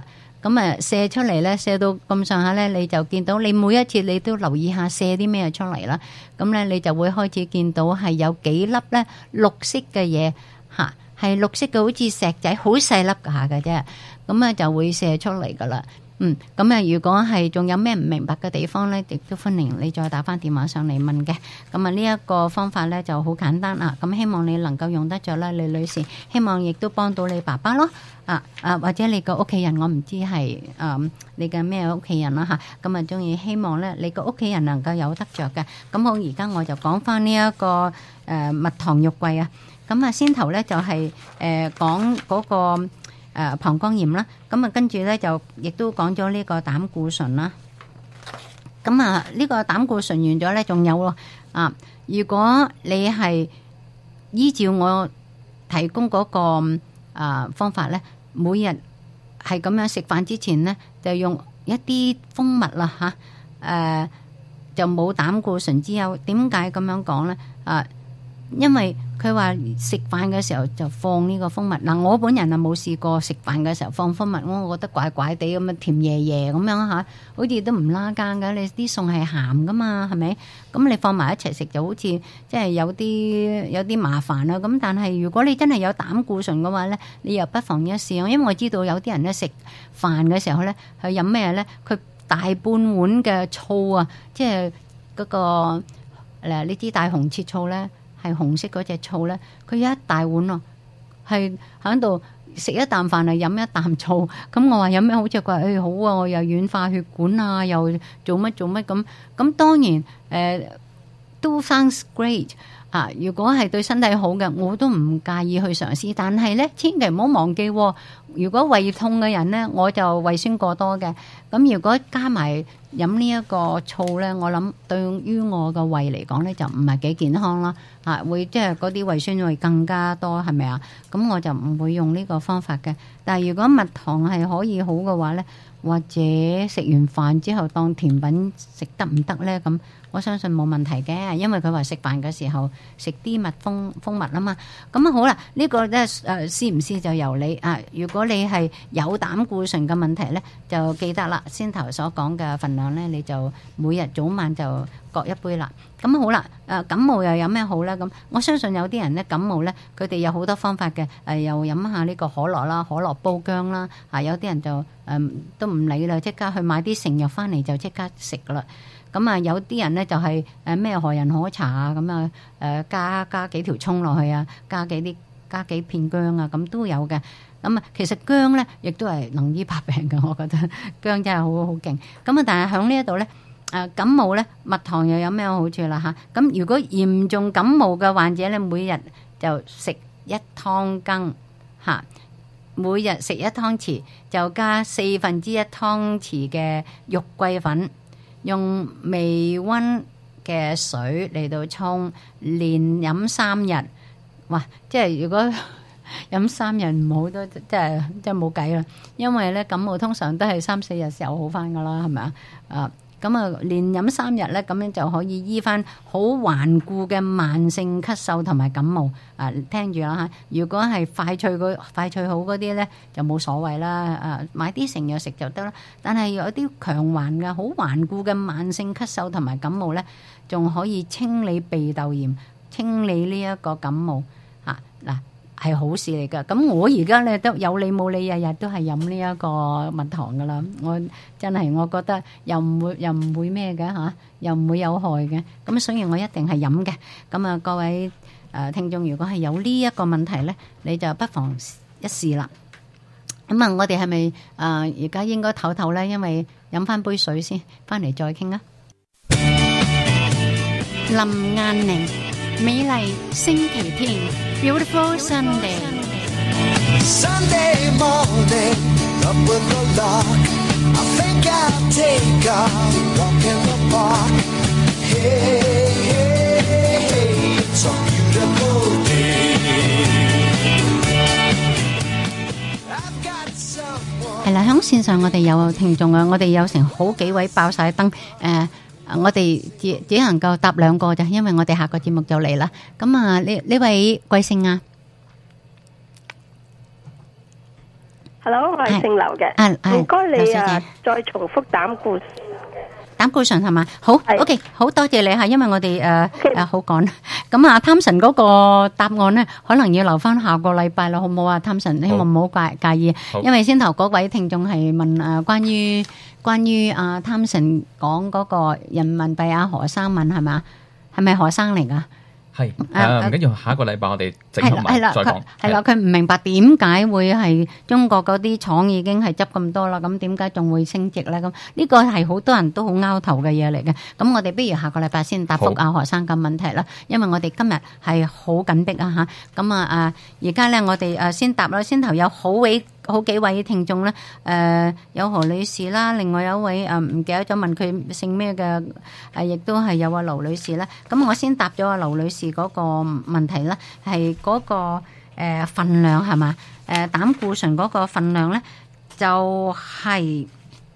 咁啊射出嚟咧，射到咁上下咧，你就見到你每一次你都留意下射啲咩出嚟啦。咁咧你就會開始見到係有幾粒咧綠色嘅嘢嚇，係綠色嘅，好似石仔，好細粒下嘅啫。咁啊就會射出嚟噶啦。嗯，咁啊，如果係仲有咩唔明白嘅地方咧，亦都歡迎你再打翻電話上嚟問嘅。咁啊，呢一個方法咧就好簡單啊。咁希望你能夠用得着啦，李女士。希望亦都幫到你爸爸咯。啊啊，或者你個屋企人，我唔知係誒你嘅咩屋企人啦嚇。咁啊，中意希望咧，你個屋企人能夠有得着嘅。咁好，而家我就講翻呢一個誒蜜糖肉桂啊。咁啊，先頭咧就係誒講嗰個。誒、呃、膀胱炎啦，咁啊跟住咧就亦都講咗呢個膽固醇啦。咁啊呢個膽固醇完咗咧，仲有喎啊！如果你係依照我提供嗰、那個啊、呃、方法咧，每日係咁樣食飯之前咧，就用一啲蜂蜜啦嚇，誒、啊、就冇膽固醇之後。點解咁樣講咧？啊，因為佢話食飯嘅時候就放呢個蜂蜜。嗱，我本人啊冇試過食飯嘅時候放蜂蜜，我覺得怪怪地咁樣甜爺爺咁樣嚇，好似都唔拉更㗎。你啲餸係鹹噶嘛，係咪？咁你放埋一齊食就好似即係有啲有啲麻煩啦。咁但係如果你真係有膽固醇嘅話咧，你又不妨一試。因為我知道有啲人咧食飯嘅時候咧，去飲咩咧？佢大半碗嘅醋啊，即係嗰個誒呢啲大紅切醋咧。係紅色嗰隻醋咧，佢有一大碗咯，係喺度食一啖飯嚟飲一啖醋。咁我話有咩好似佢話誒好啊，我又軟化血管啊，又做乜做乜咁。咁當然誒、呃、都 sounds great 啊！如果係對身體好嘅，我都唔介意去嘗試。但係咧，千祈唔好忘記、哦，如果胃痛嘅人咧，我就胃酸過多嘅。咁如果加埋飲呢一個醋咧，我諗對於我個胃嚟講咧，就唔係幾健康啦。啊，會即係嗰啲胃酸會更加多，係咪啊？咁我就唔會用呢個方法嘅。但係如果蜜糖係可以好嘅話咧，或者食完飯之後當甜品食得唔得咧？咁我相信冇問題嘅，因為佢話食飯嘅時候食啲蜜蜂蜂蜜啊嘛。咁啊好啦，呢、呢個咧誒試唔試就由你啊。如果你係有膽固醇嘅問題咧，就記得啦，先頭所講嘅份量咧，你就每日早晚就各一杯啦。咁好啦，誒感冒又有咩好咧？咁我相信有啲人咧感冒咧，佢哋有好多方法嘅，誒又飲下呢個可樂啦，可樂煲薑啦，啊有啲人就誒、嗯、都唔理啦，即刻去買啲成藥翻嚟就即刻食噶啦。咁啊有啲人咧就係誒咩何人可茶啊，咁啊誒加加幾條葱落去啊，加幾啲加幾片薑啊，咁都有嘅。咁啊其實薑咧亦都係能醫百病嘅，我覺得薑真係好好勁。咁啊但係喺呢一度咧。誒感冒咧，蜜糖又有咩好處啦嚇？咁如果嚴重感冒嘅患者咧，每日就食一湯羹嚇，每日食一湯匙，就加四分之一湯匙嘅肉桂粉，用微溫嘅水嚟到沖，連飲三日。哇！即係如果飲三日唔好都即係即係冇計啦，因為咧感冒通常都係三四日時候好翻噶啦，係咪啊？啊！咁啊，連飲三日咧，咁樣就可以醫翻好頑固嘅慢性咳嗽同埋感冒。啊，聽住啦嚇！如果係快脆嗰快脆好嗰啲咧，就冇所謂啦。啊，買啲成藥食就得啦。但係有啲強頑嘅、好頑固嘅慢性咳嗽同埋感冒咧，仲可以清理鼻竇炎、清理呢一個感冒。啊，嗱。係好事嚟噶，咁我而家咧都有理冇理，日日都係飲呢一個蜜糖噶啦。我真係我覺得又唔會又唔會咩嘅嚇，又唔會有害嘅。咁所以我一定係飲嘅。咁啊，各位誒、呃、聽眾，如果係有呢一個問題咧，你就不妨一試啦。咁啊，我哋係咪誒而家應該唞唞咧？因為飲翻杯水先，翻嚟再傾啊。林雁寧，美麗星期天。Beautiful Sunday. Sunday morning, up with the lark. I think I'll take a walk in the park. Hey, hey, hey, it's a beautiful day. I've got someone. 係啦，喺線上我哋有聽眾啊，我哋有成好幾位爆晒燈誒。我哋只只能夠答兩個咋，因為我哋下個節目就嚟啦。咁啊，呢呢位貴姓啊 Hello，我係姓劉嘅。 啊係唔該你啊劉小姐， 再重複膽固膽固醇係嘛？好係 ，OK，好多謝你嚇，因為我哋誒 OK 誒好趕。咁啊，貪神嗰個答案咧，可能要留翻下個禮拜啦，好唔好啊？貪神，希望唔好介介意， 好因為先頭嗰位聽眾係問誒關於關於啊貪神講嗰個人民幣啊何生問係嘛？係咪何生嚟㗎？ 係啊誒唔緊要，下一個禮拜我哋整合係啦，係啦，佢埋再講。 係啦，佢唔明白點解會係中國嗰啲廠已經係執咁多啦，咁點解仲會升值咧？咁呢個係好多人都好拗頭嘅嘢嚟嘅。咁我哋不如下個禮拜先答覆阿何生嘅問題啦，因為我哋今日係好緊迫啊嚇。咁啊啊，而家咧我哋誒先答啦，先頭有好位好幾位聽眾咧，誒有何女士啦，另外有一位誒唔記得咗問佢姓咩嘅，誒亦都係有阿劉女士啦。咁我先答咗阿劉女士嗰個問題啦，係嗰個誒份量係嘛？誒膽固醇嗰個份量咧，就係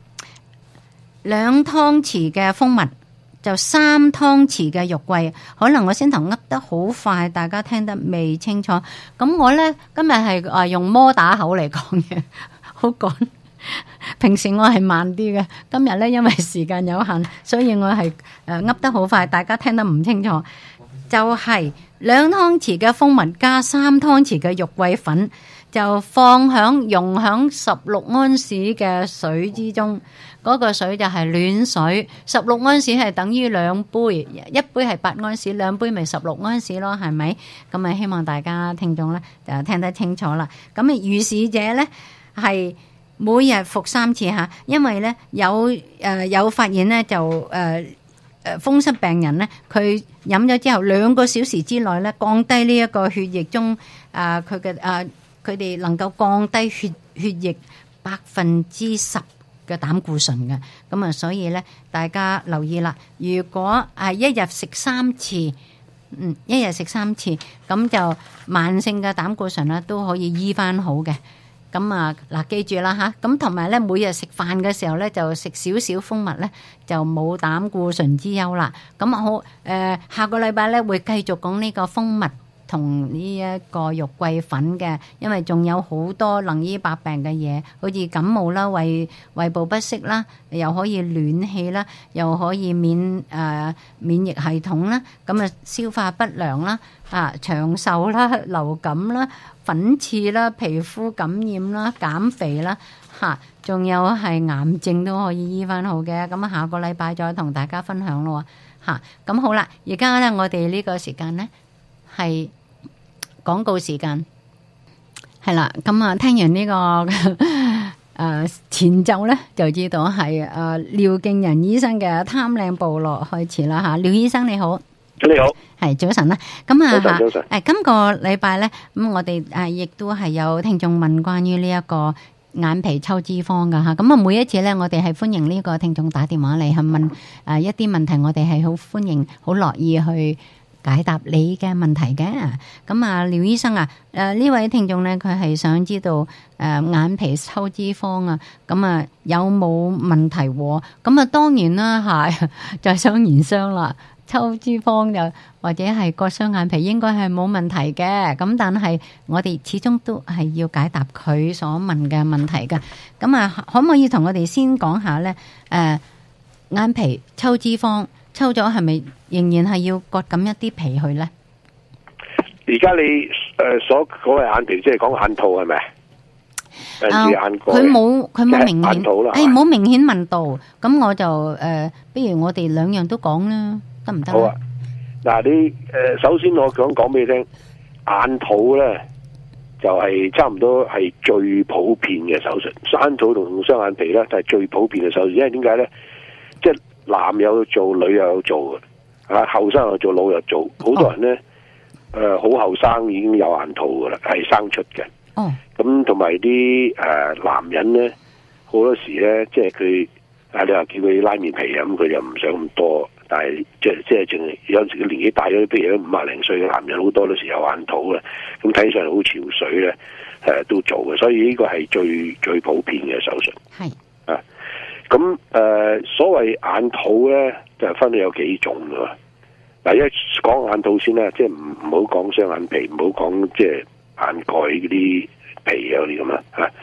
兩湯匙嘅蜂蜜，就三湯匙嘅肉桂。可能我先頭噏得好快，大家聽得未清楚。咁我咧今日係誒用摩打口嚟講嘅，好趕。平時我係慢啲嘅，今日咧因為時間有限，所以我係誒噏得好快，大家聽得唔清楚。就係兩湯匙嘅蜂蜜加三湯匙嘅肉桂粉，就放響溶響十六安士嘅水之中。嗰、個水就係暖水，十六安士係等於兩杯，一杯係八安士，兩杯咪十六安士咯，係咪？咁啊，希望大家聽眾咧就聽得清楚啦。咁啊，如是者咧係每日服三次嚇，因為咧有誒、呃、有發現咧就誒。呃誒風濕病人咧，佢飲咗之後兩個小時之內咧，降低呢一個血液中啊佢嘅啊佢哋能夠降低血血液百分之十嘅膽固醇嘅。咁啊，所以咧大家留意啦，如果係一日食三次，嗯，一日食三次，咁就慢性嘅膽固醇咧都可以醫翻好嘅。咁啊嗱，記住啦嚇，咁同埋咧，每日食飯嘅時候咧，就食少少蜂蜜咧，就冇膽固醇之憂啦。咁好誒、呃，下個禮拜咧會繼續講呢個蜂蜜同呢一個肉桂粉嘅，因為仲有好多能醫百病嘅嘢，好似感冒啦、胃胃部不適啦，又可以暖氣啦，又可以免誒、呃、免疫系統啦，咁啊消化不良啦、啊長壽啦、流感啦、粉刺啦、皮膚感染啦、減肥啦，嚇，仲有係癌症都可以醫翻好嘅。咁啊，下個禮拜再同大家分享咯喎，嚇。咁好啦，而家咧我哋呢個時間咧係廣告時間，係啦。咁啊，聽完呢個誒前奏咧，就知道係誒廖敬仁醫生嘅貪靚部落開始啦嚇。廖醫生你好。 你好， 係早晨啦，咁啊早晨早晨誒，今個禮拜咧，咁我哋誒亦都係有聽眾問關於呢一個眼皮抽脂肪噶吓，咁啊每一次咧，我哋係歡迎呢個聽眾打電話嚟係問誒一啲問題，我哋係好歡迎、好樂意去解答你嘅問題嘅。咁啊，廖醫生啊，誒呢位聽眾咧，佢係想知道誒眼皮抽脂肪啊，咁啊有冇問題？咁啊當然啦，係就係雙言雙啦。抽脂肪就或者係割雙眼皮應該係冇問題嘅，咁但係我哋始終都係要解答佢所問嘅問題嘅。咁啊，可唔可以同我哋先講下咧？誒、呃，眼皮抽脂肪抽咗係咪仍然係要割咁一啲皮去咧？ 而家你誒、呃、所講嘅眼皮，即係講眼套係咪？ 啊，佢冇佢冇明顯，誒冇明顯問到，咁我就誒、呃，不如我哋兩樣都講啦。得唔得？ 好啊！嗱，你誒，首先我想講俾你聽，眼套咧就係、是、差唔多係最普遍嘅手術，眼套同雙眼皮咧就係最普遍嘅手術。因為點解咧？即係男有做，女又有做嘅，啊後生又做，老又做，好多人咧誒好後生已經有眼套噶啦，係生出嘅。哦，咁同埋啲誒男人咧，好多時咧即係佢啊，你話叫佢拉面皮咁，佢又唔想咁多。但係即係即係淨係有陣時佢年紀大咗，譬如五廿零歲嘅男人，好多都時有眼套啦。咁睇上嚟好潮水咧，誒都做嘅，所以呢個係最最普遍嘅手術。係啊，咁誒、呃、所謂眼套咧，就分咗有幾種㗎。嗱，一講眼套先啦，即係唔唔好講雙眼皮，唔好講即係眼蓋嗰啲皮啊嗰啲咁啦嚇。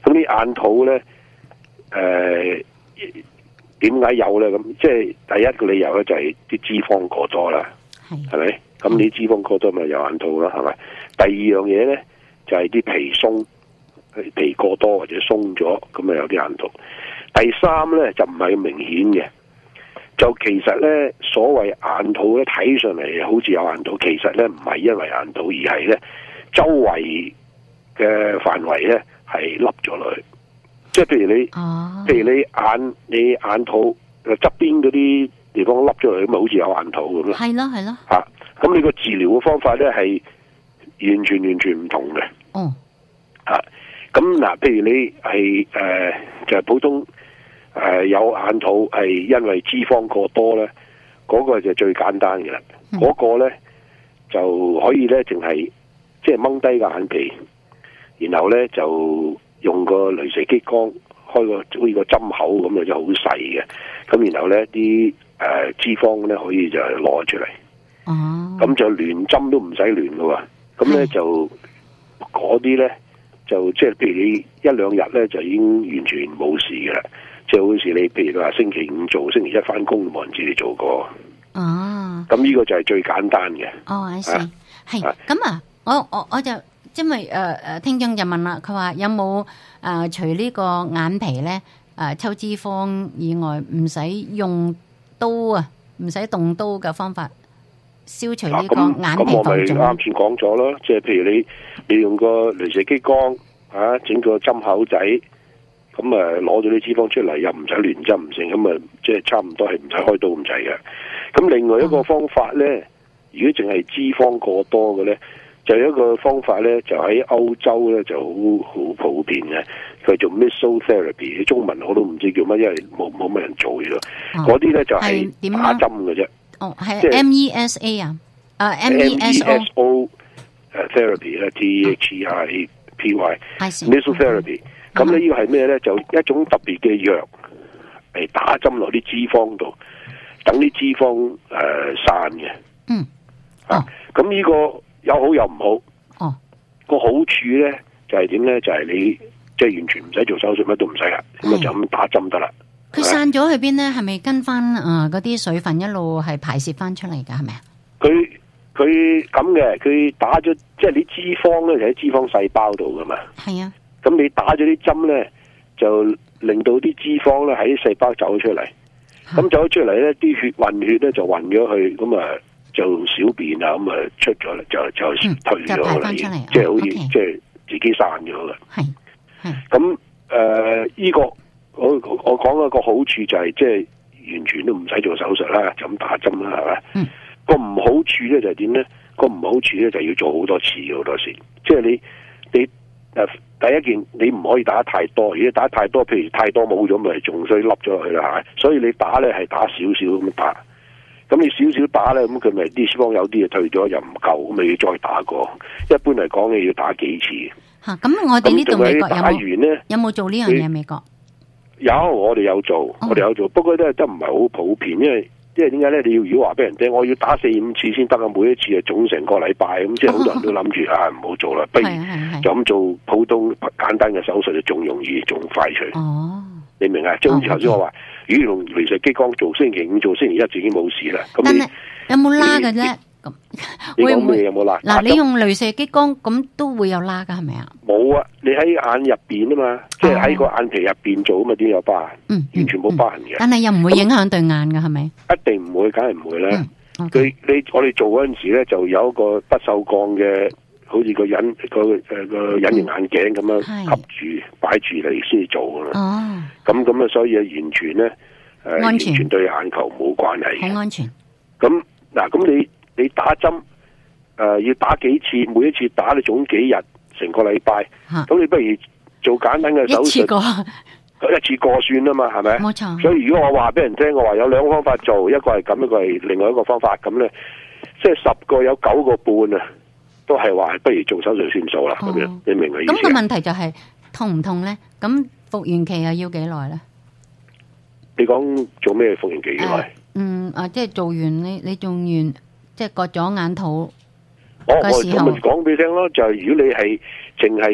咁啲眼肚咧，誒點解有咧？咁即係第一個理由咧，就係啲脂肪過多啦，係咪？咁你脂肪過多咪有眼肚啦，係咪？第二樣嘢咧，就係、是、啲皮鬆，皮過多或者鬆咗，咁咪有啲眼肚。第三咧就唔係咁明顯嘅，就其實咧所謂眼肚咧睇上嚟好似有眼肚，其實咧唔係因為眼肚，而係咧周圍嘅範圍咧係凹咗落去。即係譬如你， 哦、 譬如你眼你眼肚側邊嗰啲地方凹咗落去，咁咪好似有眼肚咁咯。 係咯係咯。 嚇！咁你個治療嘅方法咧係完全完全唔同嘅。 哦。 嚇！咁嗱，譬如你係誒、呃、就係、是、普通誒、呃、有眼肚係因為脂肪過多咧，嗰、那個就最簡單嘅啦。嗰、嗯、個咧就可以咧淨係即係掹低個眼皮，然後咧就用個雷射激光開個好似個針口咁啊，就好細嘅。咁然後咧啲誒脂肪咧可以就攞出嚟。哦。咁就連針都唔使連嘅喎。咁咧就嗰啲咧就即係譬如你一兩日咧就已經完全冇事嘅啦。即係好似你譬如話星期五做，星期一翻工冇人知你做過。哦。咁呢個就係最簡單嘅。 哦，I see。係咁啊，我我我就。因為誒誒、呃，聽眾就問啦，佢話有冇誒、呃、除呢個眼皮咧誒、呃、抽脂肪以外，唔使用，用刀啊，唔使動刀嘅方法消除呢個眼皮浮腫。咁我咪啱先講咗咯，即係譬如你你用個雷射激光啊，整個針口仔，咁啊攞咗啲脂肪出嚟，又唔使亂針唔成，咁啊即係差唔多係唔使開刀咁滯嘅。咁另外一個方法咧，嗯、如果淨係脂肪過多嘅咧。就有一個方法咧，就喺歐洲咧就好好普遍嘅，佢做 mesotherapy， 中文我都唔知叫乜，因為冇冇乜人做嘅咯。嗰啲咧就係打針嘅啫。哦，係 M E S A 啊，啊 M E S O 誒 therapy 咧 T H E R A P Y mesotherapy。咁咧呢個係咩咧？就一種特別嘅藥嚟打針落啲脂肪度，等啲脂肪誒、呃、散嘅。嗯。啊，咁呢個。有好有唔好，哦，個好處咧就係點咧？就係、是、你即係、就是、完全唔使做手術，乜都唔使噶，咁啊就咁打針得啦。佢散咗去邊咧？係咪跟翻誒嗰啲水分一路係排泄翻出嚟噶？係咪啊？佢佢咁嘅，佢打咗即係你脂肪咧，就喺脂肪細胞度噶嘛。係啊。咁你打咗啲針咧，就令到啲脂肪咧喺啲細胞走出嚟，咁走咗出嚟咧，啲血混血咧就混咗去，咁啊。就小便啊咁啊出咗嚟，就就退咗啦，即係好似即係自己散咗啦。係係咁誒，呢個我我講一個好處就係即係完全都唔使做手術啦，就咁打針啦，係咪？嗯。個唔好處咧就係點咧？個唔好處咧就要做好多次好多時，即係你你誒第一件你唔可以打得太多，如果打得太多，譬如太多冇咗咪仲衰凹咗落去啦，係咪？所以你打咧係打少少咁打。咁你少少打咧，咁佢咪啲脂肪有啲嘢退咗又唔夠，咁咪要再打過。一般嚟講，你要打幾次。吓、啊，咁我哋呢度美國有冇有冇做呢樣嘢？美國有，我哋有做，哦、我哋有做，不過都都唔係好普遍，因為因為點解咧？你要如果話俾人聽，我要打四五次先得啊，每一次啊總成個禮拜咁，即係好多人都諗住、哦、啊唔好做啦，不如就咁做普通簡單嘅手術就仲容易仲快脆。哦。你明啊？即係好似頭先我話，如果用雷射激光做，星期五做，星期一就已經冇事啦。但係有冇拉嘅啫？咁會唔會有冇拉？嗱，你用雷射激光咁都會有拉噶，係咪啊？冇啊！你喺眼入邊啊嘛，即係喺個眼皮入邊做啊嘛，點有疤痕？嗯，完全冇疤痕嘅。但係又唔會影響對眼噶，係咪？一定唔會，梗係唔會啦。佢你我哋做嗰陣時咧，就有一個不鏽鋼嘅。好似個隱個誒個隱形眼鏡咁樣吸住擺住嚟先至做噶啦。哦，咁咁啊，所以完全咧誒，完全對眼球冇關係嘅。好安全。咁嗱，咁你你打針誒要打幾次？每一次打你總幾日？成個禮拜。咁你不如做簡單嘅手術，一次過，一次過算啦嘛，係咪？冇錯。所以如果我話俾人聽，我話有兩個方法做，一個係咁，一個係另外一個方法，咁咧即係十個有九個半啊。都係話不如做手術算數啦，咁樣、哦、你明唔明？咁個問題就係、是、痛唔痛咧？咁復原期又要幾耐咧？你講做咩復原期幾耐、呃？嗯啊，即係做完你你做完即係割咗眼肚嘅時候，我我咪講俾你聽咯。就係、是、如果你係淨係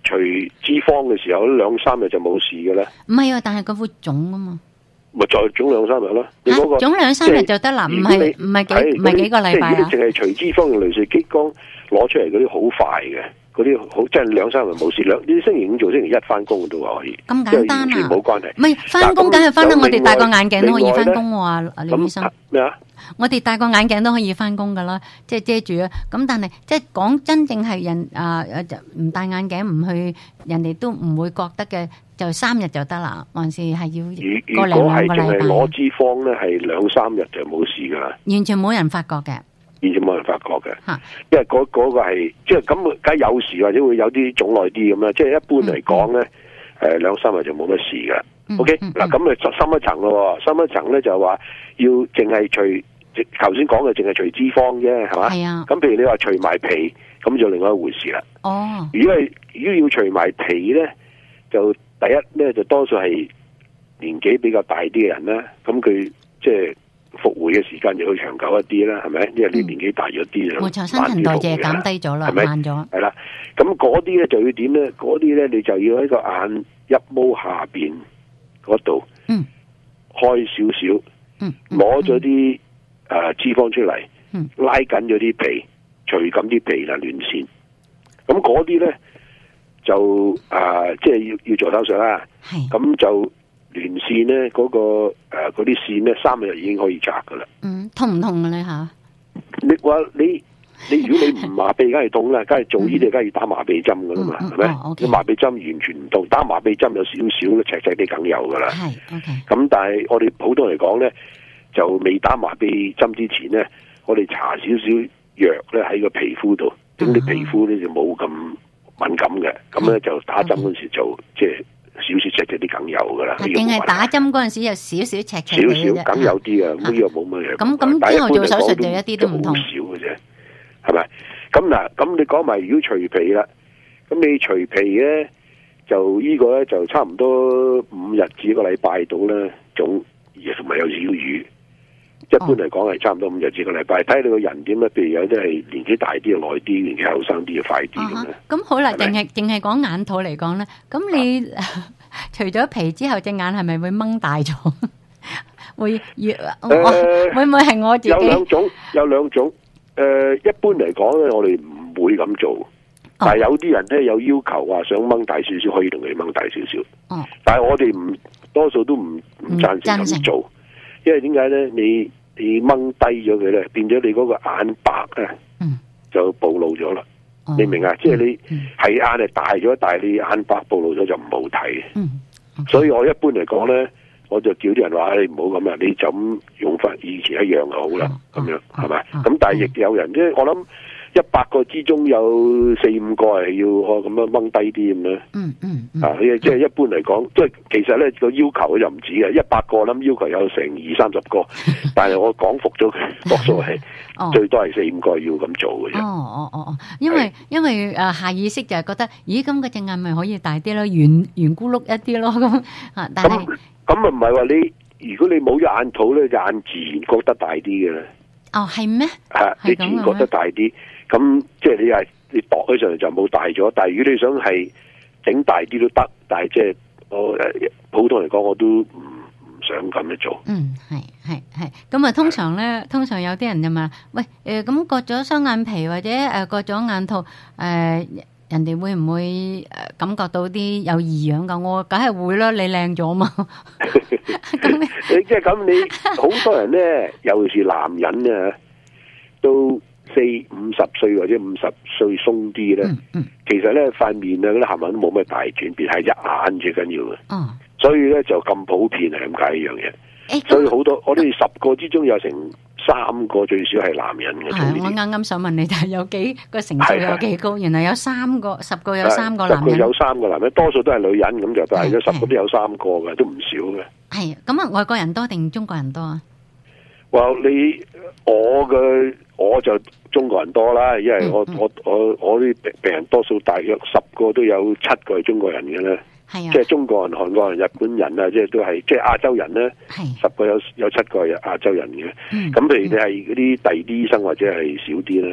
除脂肪嘅時候，兩三日就冇事嘅咧。 唔係啊，但係佢會腫啊嘛。 咪再腫兩三日咯。你嗰個腫兩三日就得啦，唔係唔係幾唔係幾個禮拜啊？ 即係如果你淨係除脂肪用雷射激光攞出嚟嗰啲好快嘅，嗰啲好即係兩三日冇事。兩呢星期五做星期一翻工都話可以。 咁簡單啊？ 冇關係。 唔係翻工梗係翻啦，我哋戴個眼鏡都可以翻工喎，阿廖醫生。 咩啊？ 我哋戴個眼鏡都可以翻工噶啦，即係遮住啊。咁但係即係講真正係人啊誒就唔戴眼鏡唔去，人哋都唔會覺得嘅，就三日就得啦，還是係要個零兩個禮拜？ 如果係淨係攞脂肪咧，係兩三日就冇事噶啦， 完全冇人發覺嘅， 完全冇人發覺嘅。 嚇， 因為嗰嗰個係即係咁，梗係有時或者會有啲腫耐啲咁啦。即係一般嚟講咧，誒兩三日就冇乜事噶。OK，嗱咁啊深一層咯，深一層咧就話要淨係除。頭先講嘅淨係除脂肪啫，係嘛？ 係啊。 咁譬如你話除埋皮，咁就另外一回事啦。 哦。 如果係如果要除埋皮咧，就第一咧就多數係年紀比較大啲嘅人啦。咁佢即係復回嘅時間就會長久一啲啦，係咪？因為你年紀大咗啲就冇錯，新陳代謝減低咗啦，慢咗。 係啦。咁嗰啲咧就要點咧？嗰啲咧你就要喺個眼一毛下邊嗰度， 嗯， 開少少， 嗯， 攞咗啲。誒、呃，脂肪出嚟， 嗯、 拉緊咗啲皮，除緊啲皮啦，亂線。咁嗰啲咧就誒、呃，即係要要做手術啦。咁就連線咧，嗰、那個誒嗰啲線咧，三日已經可以摘噶啦。 嗯，痛唔痛嘅咧吓？ 你話你你如果你唔麻痹，梗係痛啦，梗係做呢啲，梗係要打麻痹針噶啦嘛，係咪？ 哦 okay. 麻痹針完全唔痛，打麻痹針有少少咧，赤赤啲梗有噶啦。 係 OK。 咁但係我哋普通嚟講咧。就未打麻痹針之前咧，我哋搽少少藥咧喺個皮膚度，咁啲皮膚咧就冇咁敏感嘅，咁咧就打針嗰時就即係少少赤赤啲梗有噶啦。 定係打針嗰陣時有少少赤赤嘅啫， 少少梗有啲嘅，咁呢個冇乜嘢。 咁咁之後做手術就一啲都唔痛。 好少嘅啫，係咪？咁嗱，咁你講埋如果除皮啦，咁你除皮咧，就呢個咧就差唔多五日至一個禮拜到啦，總而同埋有少少瘀。一般嚟講係差唔多五日至個禮拜，睇你個人點咧。譬如有啲係年紀大啲就耐啲，年紀後生啲就快啲咁咧。 咁好啦，淨係淨係講眼套嚟講咧，咁你除咗皮之後，隻眼係咪會掹大咗？會越誒會唔會係我自己？ 有兩種，有兩種。誒，一般嚟講咧，我哋唔會咁做。但係有啲人咧有要求話想掹大少少，可以同佢掹大少少。哦。但係我哋唔多數都唔唔贊成咁做。因為點解咧？你你掹低咗佢咧，變咗你嗰個眼白咧，嗯、就暴露咗啦。哦、你明啊？嗯、即係你係眼係大咗，但係你眼白暴露咗就唔好睇。嗯 okay. 所以我一般嚟講咧，我就叫啲人話：你唔好咁啊，你就咁用翻以前一樣就好啦。咁、哦、樣係咪？咁、哦、但係亦有人即係我諗。一百個之中有四五個係要我咁樣掹低啲咁樣，嗯嗯，嗯啊，即係一般嚟講，即係其實咧個要求就唔止嘅，一百個諗要求有成二三十個，但係我講服咗佢，多數係最多係四五個要咁做嘅啫。 哦哦哦哦，因為因為誒下意識就係覺得，咦咁嗰隻眼咪可以大啲咯，圓圓咕碌一啲咯咁啊，但係咁咁啊唔係話你，如果你冇咗眼套咧，隻眼自然覺得大啲嘅咧。 哦，係咩？ 係你自然覺得大啲。咁即係你係你度起上嚟就冇大咗，但係如果你想係整大啲都得，但係即係我誒普通嚟講我都唔唔想咁樣做。 嗯，係係係。咁啊，通常咧，通常有啲人就問：喂，誒咁割咗雙眼皮或者誒割咗眼套，誒人哋會唔會誒感覺到啲有異樣㗎？我梗係會啦，你靚咗嘛。咁你即係咁，你好多人咧，尤其是男人啊，都。四五十歲或者五十歲鬆啲咧，嗯嗯、其實咧塊面啊嗰啲冚唪唥都冇咩大轉變，係一眼最緊要嘅。哦，所以咧就咁普遍係咁解一樣嘢。誒，所以好多我哋十個之中有成三個最少係男人嘅。 係，我啱啱想問你，但係有幾個成數有幾高？原來有三個，十個有三個男人。十個有三個男人，多數都係女人咁就，但係有十個都有三個嘅，都唔少嘅。係，咁啊，外國人多定中國人多啊？話你我嘅我就中國人多啦，因為我、嗯嗯、我我我啲病病人多數大約十個都有七個係中國人嘅咧，係啊，即係中國人、韓國人、日本人啊，即係都係即係亞洲人咧，係十個有有七個係亞洲人嘅。咁、嗯、譬如你係嗰啲第二啲醫生或者係少啲咧。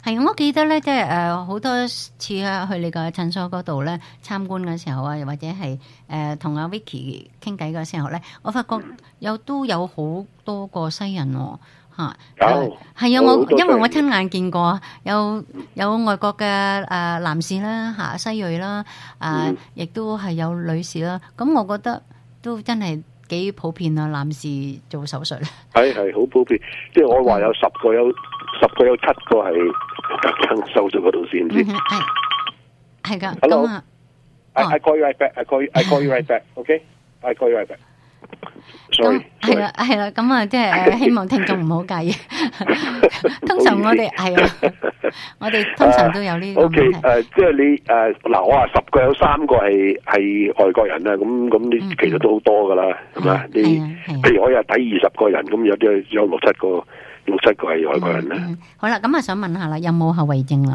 係，我記得咧，即係誒好多次啊，去你個診所嗰度咧參觀嘅時候啊，或者係誒同阿 Vicky 傾偈嘅時候咧，我發覺有都有好多個西人喎。嚇， 有係啊！ 我好我因為我多西人親眼見過，有有外國嘅誒男士啦，嚇西裔啦，誒亦都係有女士啦。咁我覺得都真係幾普遍啊！男士做手術咧， 係係好普遍。即係我話有十個有十個有七個係特登收咗嗰度先知。 係係㗎。 Hello 咁啊， I I call you right back. I call you, I call you right back. OK. I call you right back. 咁 Sorry. 係啦係啦，咁啊，即係誒希望聽眾唔好介意。通常我哋係啊，我哋通常都有呢個 O K， 問題。 誒，即係你誒嗱，我話十個有三個係係外國人啦，咁咁你其實都好多噶啦，係咪？你係啊係啊譬如我又睇二十個人，咁有啲有六七個六七個係外國人啦。 嗯好啦，咁啊想問下啦，有冇後遺症啦？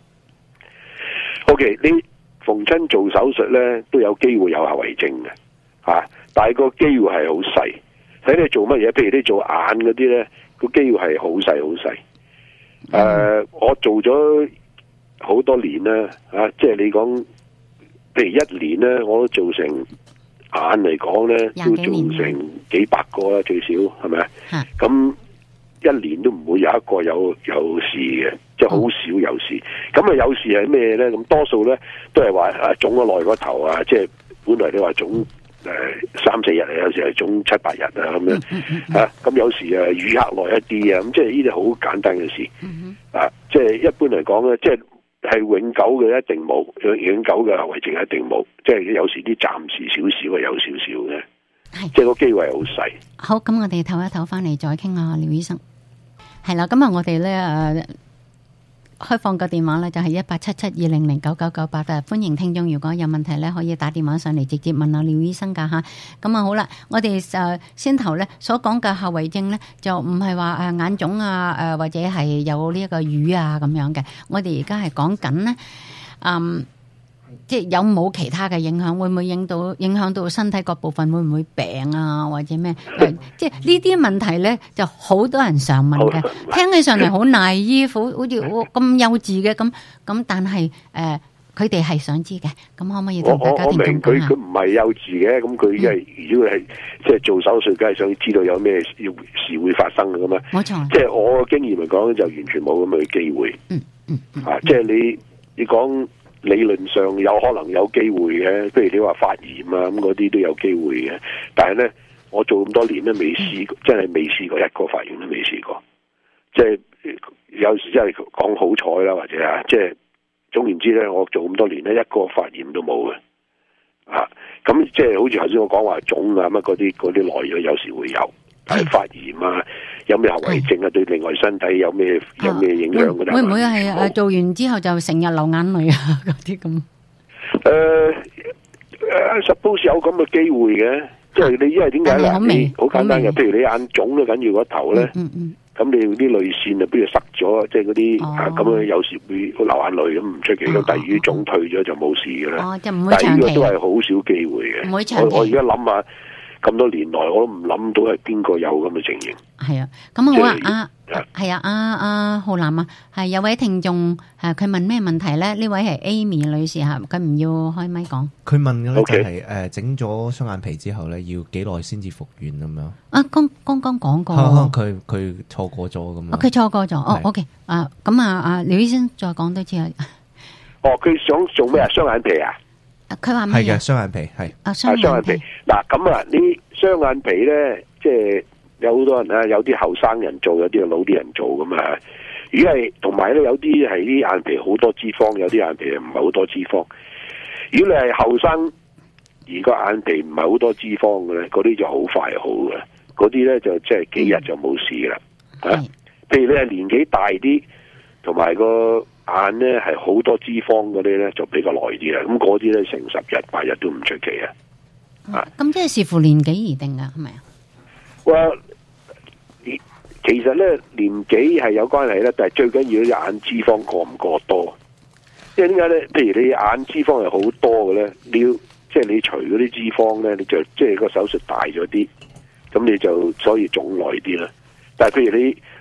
O K， 你逢親做手術咧，都有機會有後遺症嘅，嚇，但係個機會係好細。睇你做乜嘢，譬如你做眼嗰啲咧，個機會係好細好細。誒、呃，我做咗好多年啦，啊，即係你講，譬如一年咧，我都做成眼嚟講咧，都做成幾百個啦，最少係咪？咁一年都唔會有一個有有事嘅，即係好少有事。咁啊有事係咩咧？咁多數咧都係話啊腫咗內個頭啊，即係本來你話腫誒三四日啊，有時係腫七八日啊咁樣嚇。咁有時啊淤黑耐一啲啊，咁即係呢啲好簡單嘅事啊。即係一般嚟講咧，即係係永久嘅一定冇，永永久嘅後遺症一定冇。即係有時啲暫時少少啊，有少少嘅，即係個機會係好細。 好，咁我哋唞一唞，翻嚟再傾下廖醫生。係啦，咁啊，我哋咧誒開放個電話咧就係一八七七二零零九九九八嘅，歡迎聽眾如果有問題咧可以打電話上嚟直接問下廖醫生噶吓。咁啊好啦，我哋誒先頭咧所講嘅後遺症咧就唔係話誒眼腫啊誒或者係有呢一個瘀啊咁樣嘅，我哋而家係講緊咧嗯。即係有冇其他嘅影響？會唔會影到影響到身體各部分？會唔會病啊？或者咩？即係呢啲問題咧，就好多人常問嘅。聽起上嚟好naive，好好似咁幼稚嘅咁咁，但係誒，佢哋係想知嘅。咁可唔可以同大家聽眾講下？ 佢佢唔係幼稚嘅，咁佢因為如果係即係做手術，梗係想知道有咩事會發生嘅嘛。 冇錯。 即係我嘅經驗嚟講，就完全冇咁嘅機會。 嗯嗯嗯。 啊，即係你你講。理論上有可能有機會嘅，譬如你話發炎啊咁嗰啲都有機會嘅。但係咧，我做咁多年都未試過，真係未試過一個發炎都未試過。即係有時真係講好彩啦，或者啊，即係總言之咧，我做咁多年咧，一個發炎都冇嘅。啊，咁即係好似頭先我講話腫啊乜嗰啲嗰啲內藥有時會有，但係發炎啊。有咩後遺症啊？對另外身體有咩有咩影響嗰啲？ 會唔會係誒做完之後就成日流眼淚啊？嗰啲咁？ 誒誒，suppose 有咁嘅機會嘅，即係你因為點解咧？你好簡單嘅，譬如你眼腫咧，緊要個頭咧，咁你啲淚腺啊，不如塞咗，即係嗰啲啊，咁樣有時會流眼淚咁唔出奇。咁第二啲腫退咗就冇事噶啦。 哦，就唔會長期。 但係呢個都係好少機會嘅。 唔會長期。 我我而家諗下。咁多年來，我都唔諗到係邊個有咁嘅情形。 係啊，咁好啊，阿係啊，阿阿浩南啊，係有位聽眾，係佢問咩問題咧？呢位係 Amy 女士嚇，佢唔要開咪講。 佢問嘅咧就係誒整咗雙眼皮之後咧，要幾耐先至復原咁樣？ 啊，剛剛剛講過。 可能佢佢錯過咗咁樣。 佢錯過咗，哦 ，OK，啊，咁啊，啊，廖醫生再講多次啊。 哦，佢想做咩啊？雙眼皮啊？ 佢話咩？ 係嘅，雙眼皮係啊，雙眼皮。 嗱咁啊，呢雙眼皮咧，即係有好多人啊，有啲後生人做，有啲老啲人做咁啊。如果係同埋咧，有啲係啲眼皮好多脂肪，有啲眼皮唔係好多脂肪。如果你係後生而個眼皮唔係好多脂肪嘅咧，嗰啲就好快好嘅，嗰啲咧就即係幾日就冇事啦。啊，譬如你係年紀大啲，同埋個眼咧係好多脂肪嗰啲咧，就比較耐啲啦。咁嗰啲咧成十日八日都唔出奇啊！啊， 咁即係視乎年紀而定噶，係咪啊？ 哇，其實咧年紀係有關係咧，但係最緊要眼脂肪過唔過多。即係點解咧？譬如你眼脂肪係好多嘅咧，你要即係你除嗰啲脂肪咧，你就即係個手術大咗啲，咁你就所以腫耐啲啦。但係譬如你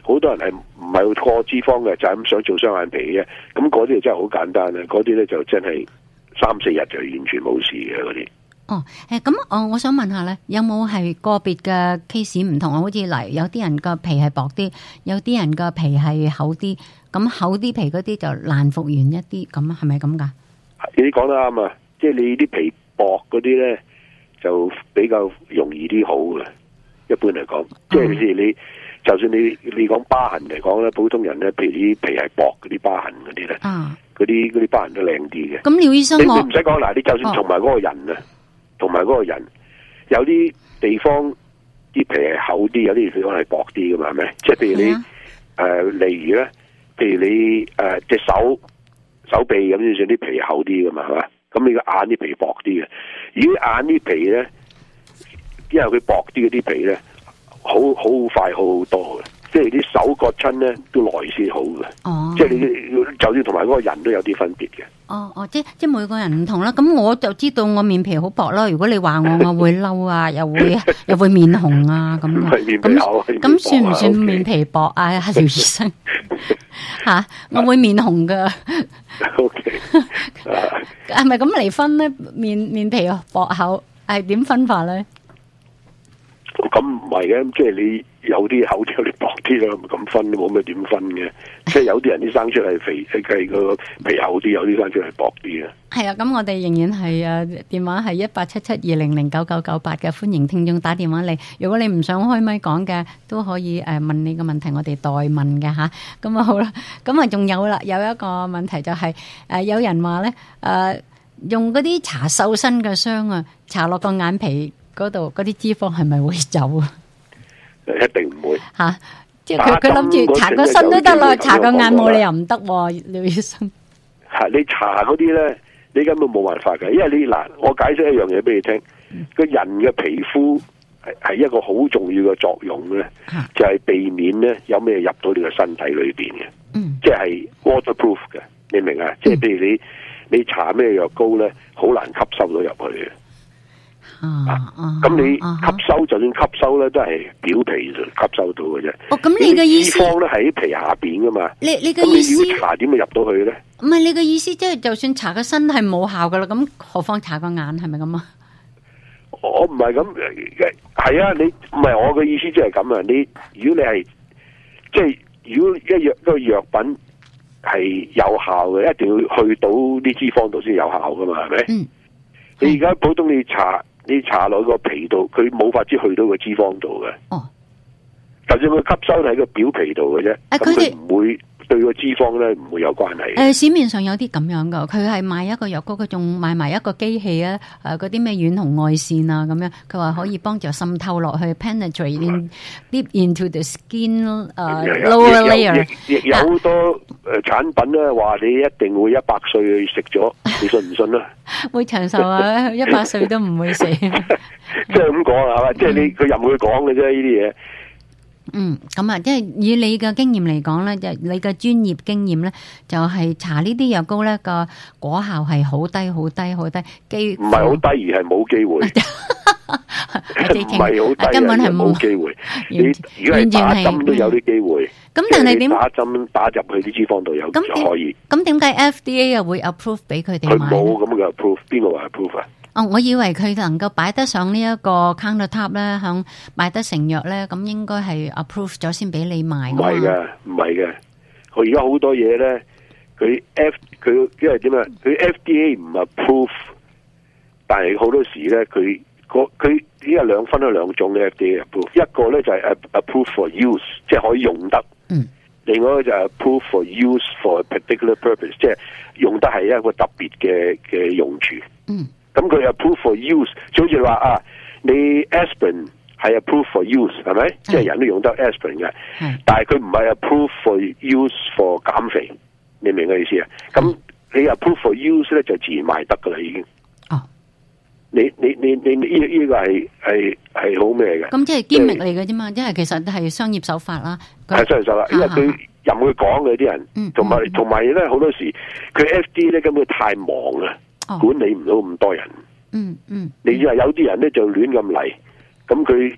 好多人係唔係過脂肪嘅，就係、是、咁想做雙眼皮嘅。咁嗰啲真係好簡單啊！嗰啲咧就真係三四日就完全冇事嘅嗰啲。 哦，誒咁，我我想問下咧，有冇係個別嘅 case 唔同啊？好似嚟有啲人個皮係薄啲，有啲人個皮係厚啲，咁厚啲皮嗰啲就難復原一啲，咁係咪咁㗎？ 你講得啱啊！即係你啲皮薄嗰啲咧，就比較容易啲好嘅。一般嚟講，即係譬如你，就算你你講疤痕嚟講咧，普通人咧，譬如啲皮係薄嗰啲疤痕嗰啲咧，嗰啲嗰啲疤痕都靚啲嘅。 咁廖醫生， 你你唔使講嗱，你就算同埋嗰個人啊。同埋嗰個人，有啲地方啲皮係厚啲，有啲地方係薄啲噶嘛，係咪？即係譬如你誒、啊呃，例如咧，譬如你誒隻、呃、手手臂咁樣，算啲皮厚啲噶嘛，係嘛？咁你個眼啲皮薄啲嘅，如果眼啲皮咧，因為佢薄啲嗰啲皮咧，好好快好好多嘅，即係啲手割親咧都耐先好嘅。哦，即係你就算同埋嗰個人都有啲分別嘅。 哦哦，即即每個人唔同啦。咁我就知道我面皮好薄啦。如果你話我，我會嬲啊，又會又會面紅啊咁樣。咁咁算唔算面皮薄啊？廖醫生嚇，我會面紅噶。 O K， 係咪咁嚟分咧？面面皮薄厚係點分法咧？ 咁唔係嘅，即係你有啲厚啲，有啲薄啲啦，咁分都冇咩點分嘅。即係有啲人啲生出嚟肥，係個皮厚啲；有啲生出嚟薄啲嘅。係啊， 咁我哋仍然係誒電話係一八七七二零零九九九八嘅，歡迎聽眾打電話嚟。如果你唔想開咪講嘅，都可以誒問你個問題，我哋代問嘅吓。咁啊好啦，咁啊仲有啦，有一個問題就係、是、誒有人話咧誒用嗰啲搽瘦身嘅霜啊，搽落個眼皮嗰度，嗰啲脂肪係咪會走啊？ 一定唔會吓、啊， 即係佢佢諗住搽個身都得啦，搽個眼冇理由唔得喎，廖醫生。 吓，你搽嗰啲咧，你根本冇辦法嘅，因為你嗱，我解釋一樣嘢俾你聽，個、嗯、人嘅皮膚係係一個好重要嘅作用咧、啊，就係、是、避免咧有咩入到你個身體裏邊嘅，嗯，即係 waterproof 嘅，你明啊？即、嗯、係譬如你你搽咩藥膏咧，好難吸收到入去嘅。啊，咁、啊、你吸收、啊、就算吸收咧，都係表皮就吸收到嘅啫。 哦，咁你嘅意思？脂肪咧喺皮下邊噶嘛？你你嘅意思？咁你如果搽點會入到去咧？唔係你嘅意思，即係就算搽個身係冇效噶啦，咁何況搽個眼係咪咁啊？我唔係咁，係啊，你唔係我嘅意思，即係咁啊。你如果你係即係如果一藥一個藥品係有效嘅，一定要去到啲脂肪度先有效噶嘛？係咪？嗯。你而家普通你搽。你搽落個皮度，佢冇法子去到個脂肪度嘅。哦，就算佢吸收喺個表皮度嘅啫，咁佢唔會對個脂肪咧唔會有關係。誒、呃，市面上有啲咁樣噶，佢係賣一個藥膏，佢仲賣埋一個機器啊，誒，嗰啲咩遠紅外線啊，咁樣，佢話可以幫助滲透落去 ，penetrate in deep into the skin 誒、uh, lower layer。亦亦有好多誒產品咧，話你一定會一百歲去食咗，你信唔信啊？會長壽啊！一百歲都唔會死。即係咁講係嘛？即係你佢任佢講嘅啫，呢啲嘢。嗯，咁啊，即係以你嘅經驗嚟講咧，就你嘅專業經驗咧，就係搽呢啲藥膏咧個果效係好低、好低、好低，機唔係好低而係冇機會，唔係好低，根本係冇機會。你如果係打針都有啲機會，咁但係點打針打入去啲脂肪度有就可以。咁點解 F D A 又會 approve 俾佢哋買？佢冇咁嘅 approve，邊個話 approve 啊？哦，我以為佢能夠擺得上呢一個 counter top 咧，響賣得成藥咧，咁應該係 approve 咗先俾你賣。唔係嘅，唔係嘅，佢而家好多嘢咧，佢 F 佢因為點啊？佢 F D A 唔 approve，但係好多時咧，佢佢呢個兩分咗兩種嘅 F D A approve，一個咧就係 approve for use，即係可以用得。嗯。另外就係 approve for use for a particular purpose， 即係用得係一個特別嘅嘅用處。嗯。咁佢 approve for use，就好似話啊，你 aspirin 係 approve for use 係咪？即係人都用得 aspirin 嘅，但係佢唔係 approve for use for 減肥，你明我意思啊？咁你 approve for use 咧就自然賣得噶啦已經。哦，你你你你呢呢個係係係好咩嘅？咁即係堅力嚟嘅啫嘛，因為其實係商業手法啦。係商業手法，因為佢任佢講嘅啲人，同埋同埋咧好多時佢 F D A 咧根本太忙啦。哦、管理唔到咁多人，嗯嗯，你知啊，有啲人咧就亂咁嚟，咁佢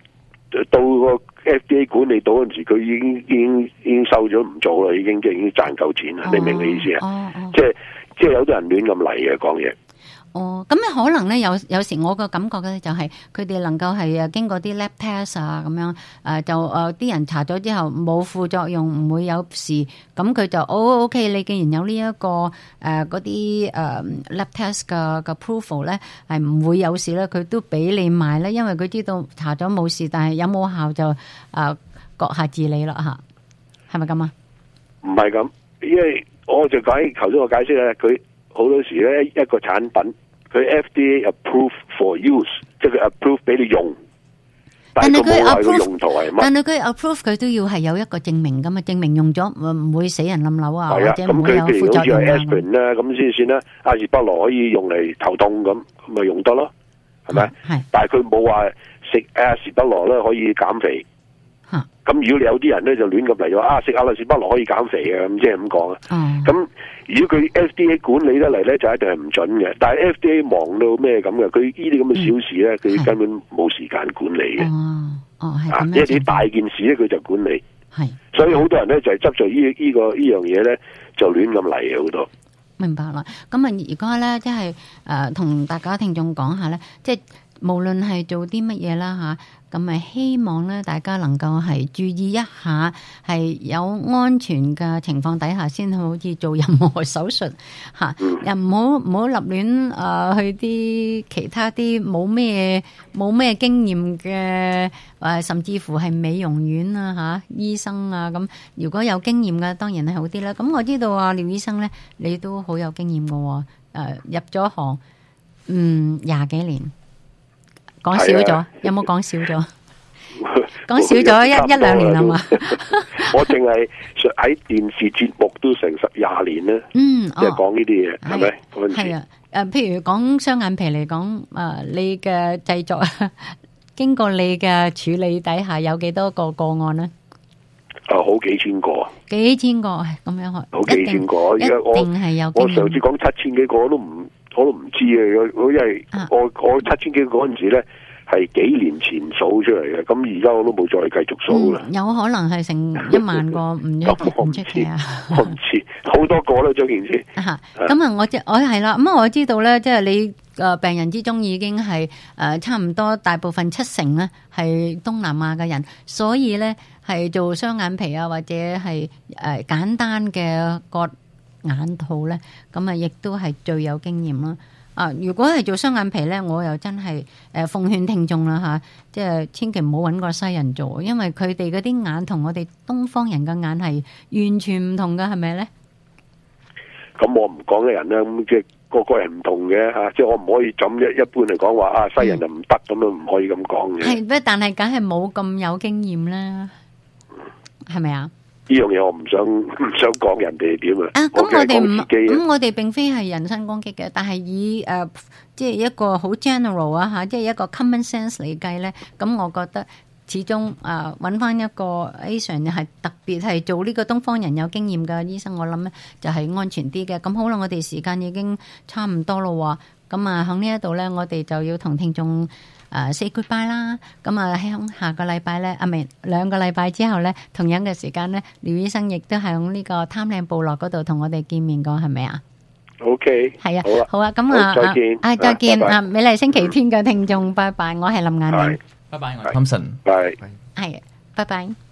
到個 F D A 管理到嗰陣時，佢已經已經已經收咗唔做啦，已經即係已經賺夠錢啦。 哦你明你意思啊？ 哦哦即係即係有啲人亂咁嚟嘅講嘢。 哦，咁咧可能咧有有時我個感覺咧就係佢哋能夠係誒經過啲 lab test 啊咁樣誒、呃、就誒啲、呃、人查咗之後冇副作用唔會有事，咁佢就哦 OK 你既然有呢、這、一個誒嗰啲誒 lab test 嘅嘅 approval 咧係唔會有事咧，佢都俾你賣咧，因為佢知道查咗冇事，但係有冇效就誒閣下自理啦嚇，係咪咁啊？ 唔係咁，因為我就解頭先我解釋咧，佢好多時咧一個產品。佢 F D A approve for use， 即係佢 approve 俾你用，但係佢冇話個用途係乜。 但係佢 approve 佢都要係有一個證明㗎嘛，證明用咗唔唔會死人冧樓啊，或者唔會有副作用啊。 咁佢譬如好似係 aspirin 啦，咁先算啦。阿士巴羅可以用嚟頭痛咁，咁咪用得咯，係咪？係。但係佢冇話食阿士巴羅咧可以減肥。嚇！咁如果你有啲人咧就亂咁嚟咗啊，食阿士巴羅可以減肥嘅，咁即係咁講啊。哦。咁如果佢 F D A 管理得嚟咧，就一定係唔準嘅。但係 F D A 忙到咩咁嘅？佢呢啲咁嘅小事咧，佢、嗯、根本冇時間管理嘅。哦，哦係咁樣。因為啲大件事咧，佢就管理。係。所以好多人咧就係執著呢呢個呢樣嘢咧，就亂咁嚟嘅好多。明白啦。咁啊，而家咧即係誒同大家聽眾講下咧，即係無論係做啲乜嘢啦嚇。咁咪希望咧，大家能夠係注意一下，係有安全嘅情況底下先好似做任何手術嚇，又唔好唔好立亂誒去啲其他啲冇咩冇咩經驗嘅誒，甚至乎係美容院啊嚇，醫生啊咁。如果有經驗嘅，當然係好啲啦。咁我知道啊，廖醫生咧，你都好有經驗嘅喎，誒入咗行嗯廿幾年。講少咗，有冇講少咗？講少咗一一兩年係嘛？我淨係喺電視節目都成十廿年啦。嗯，即係講呢啲嘢，係咪？係啊，誒，譬如講雙眼皮嚟講，誒，你嘅製作經過你嘅處理底下，有幾多個個案咧？啊，好幾千個。幾千個，咁樣好幾千個。而家我我上次講七千幾個，我都唔。我都唔知啊！我因為我我七千幾嗰陣時咧係幾年前數出嚟嘅，咁而家我都冇再繼續數啦、嗯。有可能係成一萬個唔唔出奇啊！我唔知好多個啦，張健師。嚇！咁啊，我即我係啦，咁我知道咧，即係你誒病人之中已經係誒差唔多大部分七成咧係東南亞嘅人，所以咧係做雙眼皮啊，或者係誒簡單嘅割眼套咧，咁啊，亦都係最有經驗啦。啊，如果係做雙眼皮咧，我又真係誒奉勸聽眾啦嚇，即係千祈唔好揾個西人做，因為佢哋嗰啲眼同我哋東方人嘅眼係完全唔同嘅，係咪咧？咁我唔講嘅人咧，咁即係個個人唔同嘅嚇，即係我唔可以咁一一般嚟講話啊西人就唔得咁樣，唔可以咁講嘅。係咩？但係梗係冇咁有經驗啦，係咪啊？呢樣嘢我唔想唔想講人哋點啊！啊，咁我哋唔咁我哋並非係人身攻擊嘅，但係以誒、呃、即係一個好 general 啊嚇，即係一個 common sense 嚟計咧，咁我覺得始終誒揾翻一個 Asian 係特別係做呢個東方人有經驗嘅醫生，我諗咧就係安全啲嘅。咁好啦，我哋時間已經差唔多咯喎，咁啊喺呢一度咧，我哋就要同聽眾誒 say goodbye 啦，咁啊喺下個禮拜咧，啊唔係兩個禮拜之後咧，同樣嘅時間咧，廖醫生亦都喺呢個貪靚部落嗰度同我哋見面過，係咪啊 ？OK，係啊，好啊，好啊，咁啊，再見，啊再見啊，美麗星期天嘅聽眾，拜拜，我係林雁玲，拜拜，我係 Thompson，拜，係，拜拜。